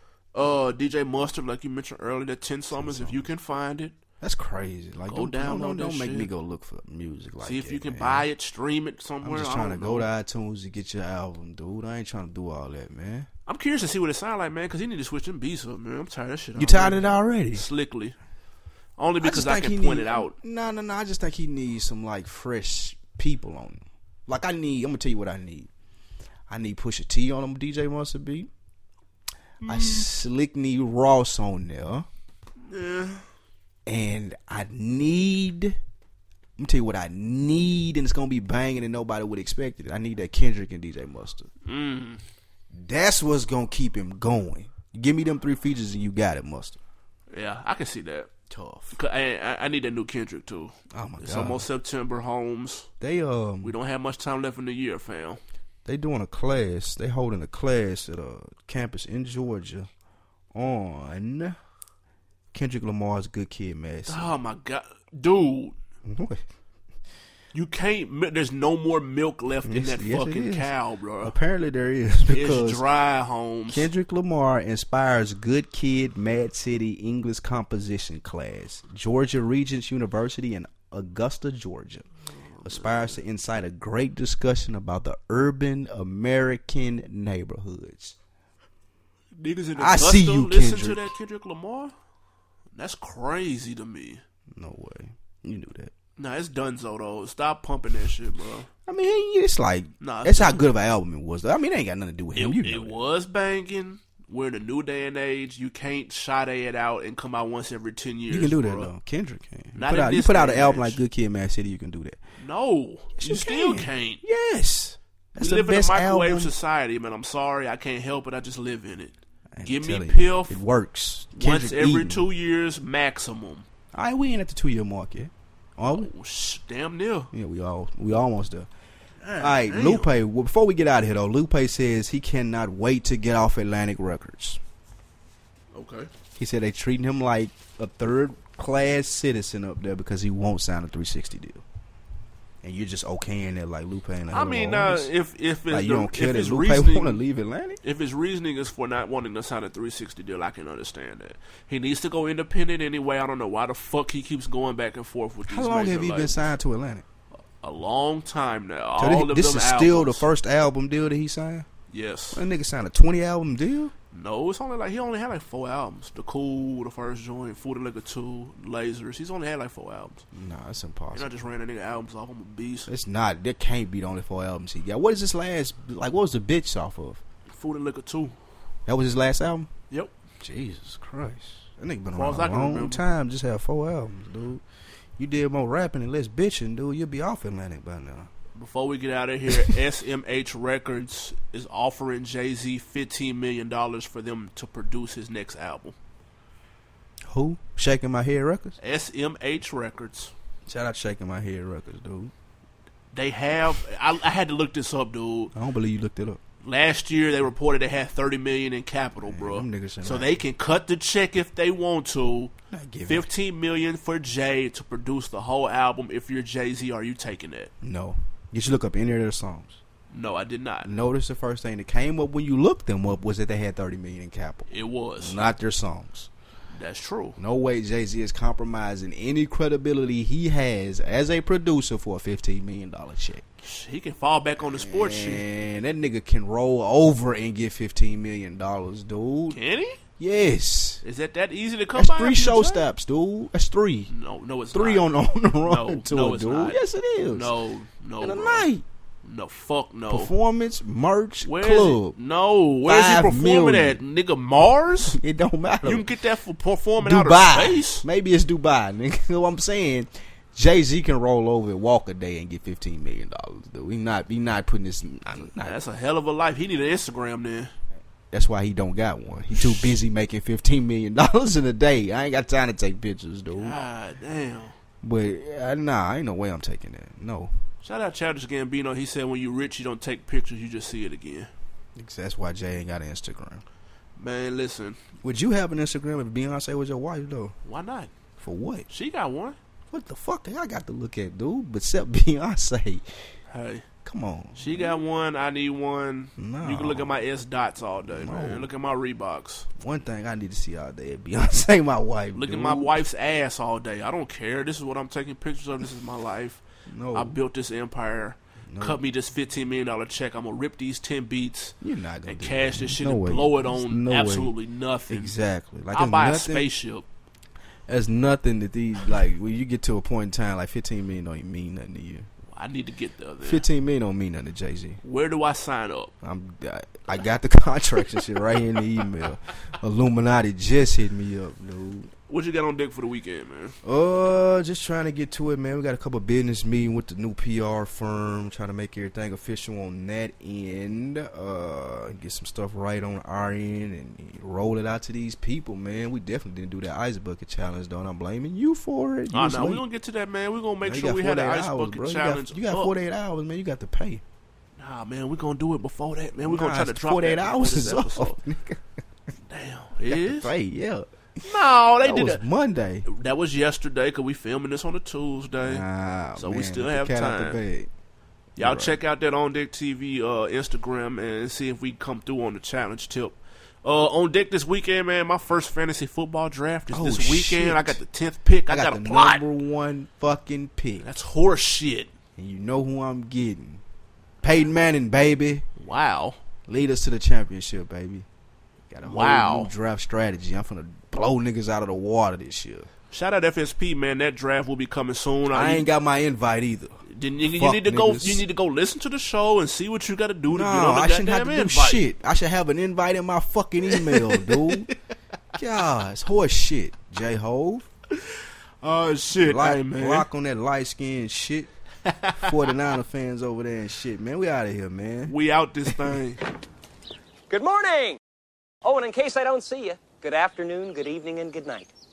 DJ Mustard, like you mentioned earlier, that 10 Summers, if you can find it. That's crazy. Like, don't make shit. me go look for music like that. See if you can man. buy it, stream it somewhere. I'm just trying to go to iTunes and get your album, dude. I ain't trying to do all that, man. I'm curious to see what it sounds like, man, because he need to switch them beats up, man. I'm tired of that shit. You tired of it already? Slickly. Only because I can point it out. No. I just think he needs some, like, fresh people on him. Like, I'm going to tell you what I need. I need Pusha T on him, DJ Mustard beat. I slick need Ross on there. Yeah. And I need, let me tell you what I need, and it's going to be banging and nobody would expect it. I need that Kendrick and DJ Mustard. That's what's going to keep him going. Give me them 3 features and you got it, Mustard. Yeah, I can see that. Tough. I need that new Kendrick, too. Oh, my God. It's almost September, Holmes. We don't have much time left in the year, fam. They doing a class. They holding a class at a campus in Georgia on Kendrick Lamar's Good Kid, Mad City. Oh my God, dude! What? You can't. There's no more milk left in that fucking cow, bro. Apparently there is, because it's dry, Holmes. Kendrick Lamar inspires Good Kid, Mad City English composition class. Georgia Regents University in Augusta, Georgia. Aspires to incite a great discussion about the urban American neighborhoods. Niggas in Augusta I see you, listen Kendrick. to that Kendrick Lamar? That's crazy to me. No way. You knew that. Nah, it's donezo, though. Stop pumping that shit, bro. I mean, it's like, that's how good of an album it was, though. I mean, it ain't got nothing to do with him. It was banging. We're in a new day and age. You can't Sade it out and come out once every 10 years. You can do bro. that, though. Kendrick can. Not You put out an album like Good Kid, Mad City, you can do that. No. Yes, you still can't. Yes. That's we live in a microwave album. Society, man. I'm sorry. I can't help it. I just live in it. Give me Piff. It works. Once every 2 years maximum. All right, we ain't at the 2-year mark yet. Are we? Damn near. Yeah, we almost there. All right, damn. Lupe. Well, before we get out of here, though, Lupe says he cannot wait to get off Atlantic Records. Okay. He said they treating him like a third-class citizen up there because he won't sign a 360 deal. And you're just okaying it like Lupe and I mean, if it's like, you don't care that Lupe want to leave Atlantic? If his reasoning is for not wanting to sign a 360 deal, I can understand that. He needs to go independent anyway. I don't know why the fuck he keeps going back and forth with these. How long have you been signed to Atlantic? A long time now. So this is still the first album deal that he signed? Yes. That nigga signed a 20 album deal? No, it's only he only had like 4 albums. The Cool, the first joint, Food and Liquor 2, Lasers. He's only had like 4 albums. Nah, that's impossible. And I just ran that nigga albums off. I'm a beast. It's not. There can't be the only 4 albums he got. What is this last? Like, what was the bitch off of? Food and Liquor 2. That was his last album? Yep. Jesus Christ. That nigga been As far around as I a can long remember. time. Just have 4 albums, dude. You did more rapping and less bitching, dude. You'll be off Atlantic by now. Before we get out of here, SMH Records is offering Jay-Z $15 million for them to produce his next album. Who? Shaking My Head Records? SMH Records. Shout out Shaking My Head Records, dude. They have... I had to look this up, dude. I don't believe you looked it up. Last year, they reported they had $30 million in capital, bro. Them niggas ain't So right. they can cut the check if they want to. Not giving. $15 million for Jay to produce the whole album. If you're Jay-Z, are you taking that? No. You should look up any of their songs. No, I did not. Notice the first thing that came up when you looked them up was that they had $30 million in capital. It was. Not their songs. That's true. No way Jay-Z is compromising any credibility he has as a producer for a $15 million check. He can fall back on the sports shit. And that nigga can roll over and get $15 million, dude. Can he? Yes. Is that easy to come That's by? 3 show stops, dude. That's 3. No, it's 3 not. on the run No, to no, it, it's dude. not. Yes, it is. No, In a bro. night. No, fuck no. Performance, merch, Where's club. It? No, where's he 5 performing million. at? Nigga, Mars? It don't matter. You can get that for performing out of Dubai. space. Maybe it's Dubai, nigga. You know what I'm saying? Jay-Z can roll over and walk a day and get $15 million, dude. He not putting this. That's a hell of a life. He need an Instagram then. That's why he don't got one. He too busy making $15 million in a day. I ain't got time to take pictures, dude. God damn. But nah, ain't no way I'm taking that. No. Shout out Childish Gambino. He said when you rich, you don't take pictures, you just see it again. That's why Jay ain't got an Instagram. Man, listen. Would you have an Instagram if Beyonce was your wife, though? Why not? For what? She got one. What the fuck I got to look at, dude? But except Beyonce. Hey. Come on. She got one. I need one. No. You can look at my S dots all day, No. man. Look at my Reeboks. One thing I need to see all day is Beyonce, my wife. Look dude. at my wife's ass all day. I don't care. This is what I'm taking pictures of. This is my life. No. I built this empire. No. Cut me this $15 million check. I'm going to rip these 10 beats You're not gonna and do cash that. this shit No and way. blow it There's on no way. absolutely nothing. Exactly. Like I'll there's buy a nothing- spaceship. There's nothing that these, like, when you get to a point in time, like $15 million don't even mean nothing to you. I need to get there. Then. 15 million don't mean nothing to Jay-Z. Where do I sign up? I got the contracts and shit right here in the email. Illuminati just hit me up, dude. What you got on deck for the weekend, man? Just trying to get to it, man. We got a couple business meetings with the new PR firm, trying to make everything official on that end. Get some stuff right on our end and roll it out to these people, man. We definitely didn't do that ice bucket challenge, though, and I'm blaming you for it. Nah, we're going to get to that, man. We're going to make You sure got we had the 48 ice hours, bucket bro. challenge. You got 48 hours, man. You got to pay. Nah, man, we're going to do it before that, man. We're going to try to drop 48 that hours before this is off, episode. nigga. Damn, it is? Pay, yeah. No, they That did was that. Monday. That was yesterday because we filming this on a Tuesday. So we still have Cat out the time. bag. Y'all Right. check out that On Deck TV Instagram and see if we come through on the challenge tip. On deck this weekend, man, my first fantasy football draft is this weekend. Shit. I got the 10th pick. I got a the plot. number 1 fucking pick. That's horse shit. And you know who I'm getting. Peyton Manning, baby. Wow. Lead us to the championship, baby. Got a Wow. whole new draft strategy. I'm finna blow niggas out of the water this year. Shout out FSP, man. That draft will be coming soon. I ain't got my invite either. Then you Fuck need to go. niggas. You need to go listen to the show and see what you got to do to No, get on the I shouldn't have goddamn to do invite. shit. I should have an invite in my fucking email, dude. God, it's horse shit, J-Hove. Oh shit, hey, Lock, man. lock on that light skin shit. 49er fans over there and shit, man. We out of here, man. We out this thing. Good morning. Oh, and in case I don't see you, good afternoon, good evening, and good night.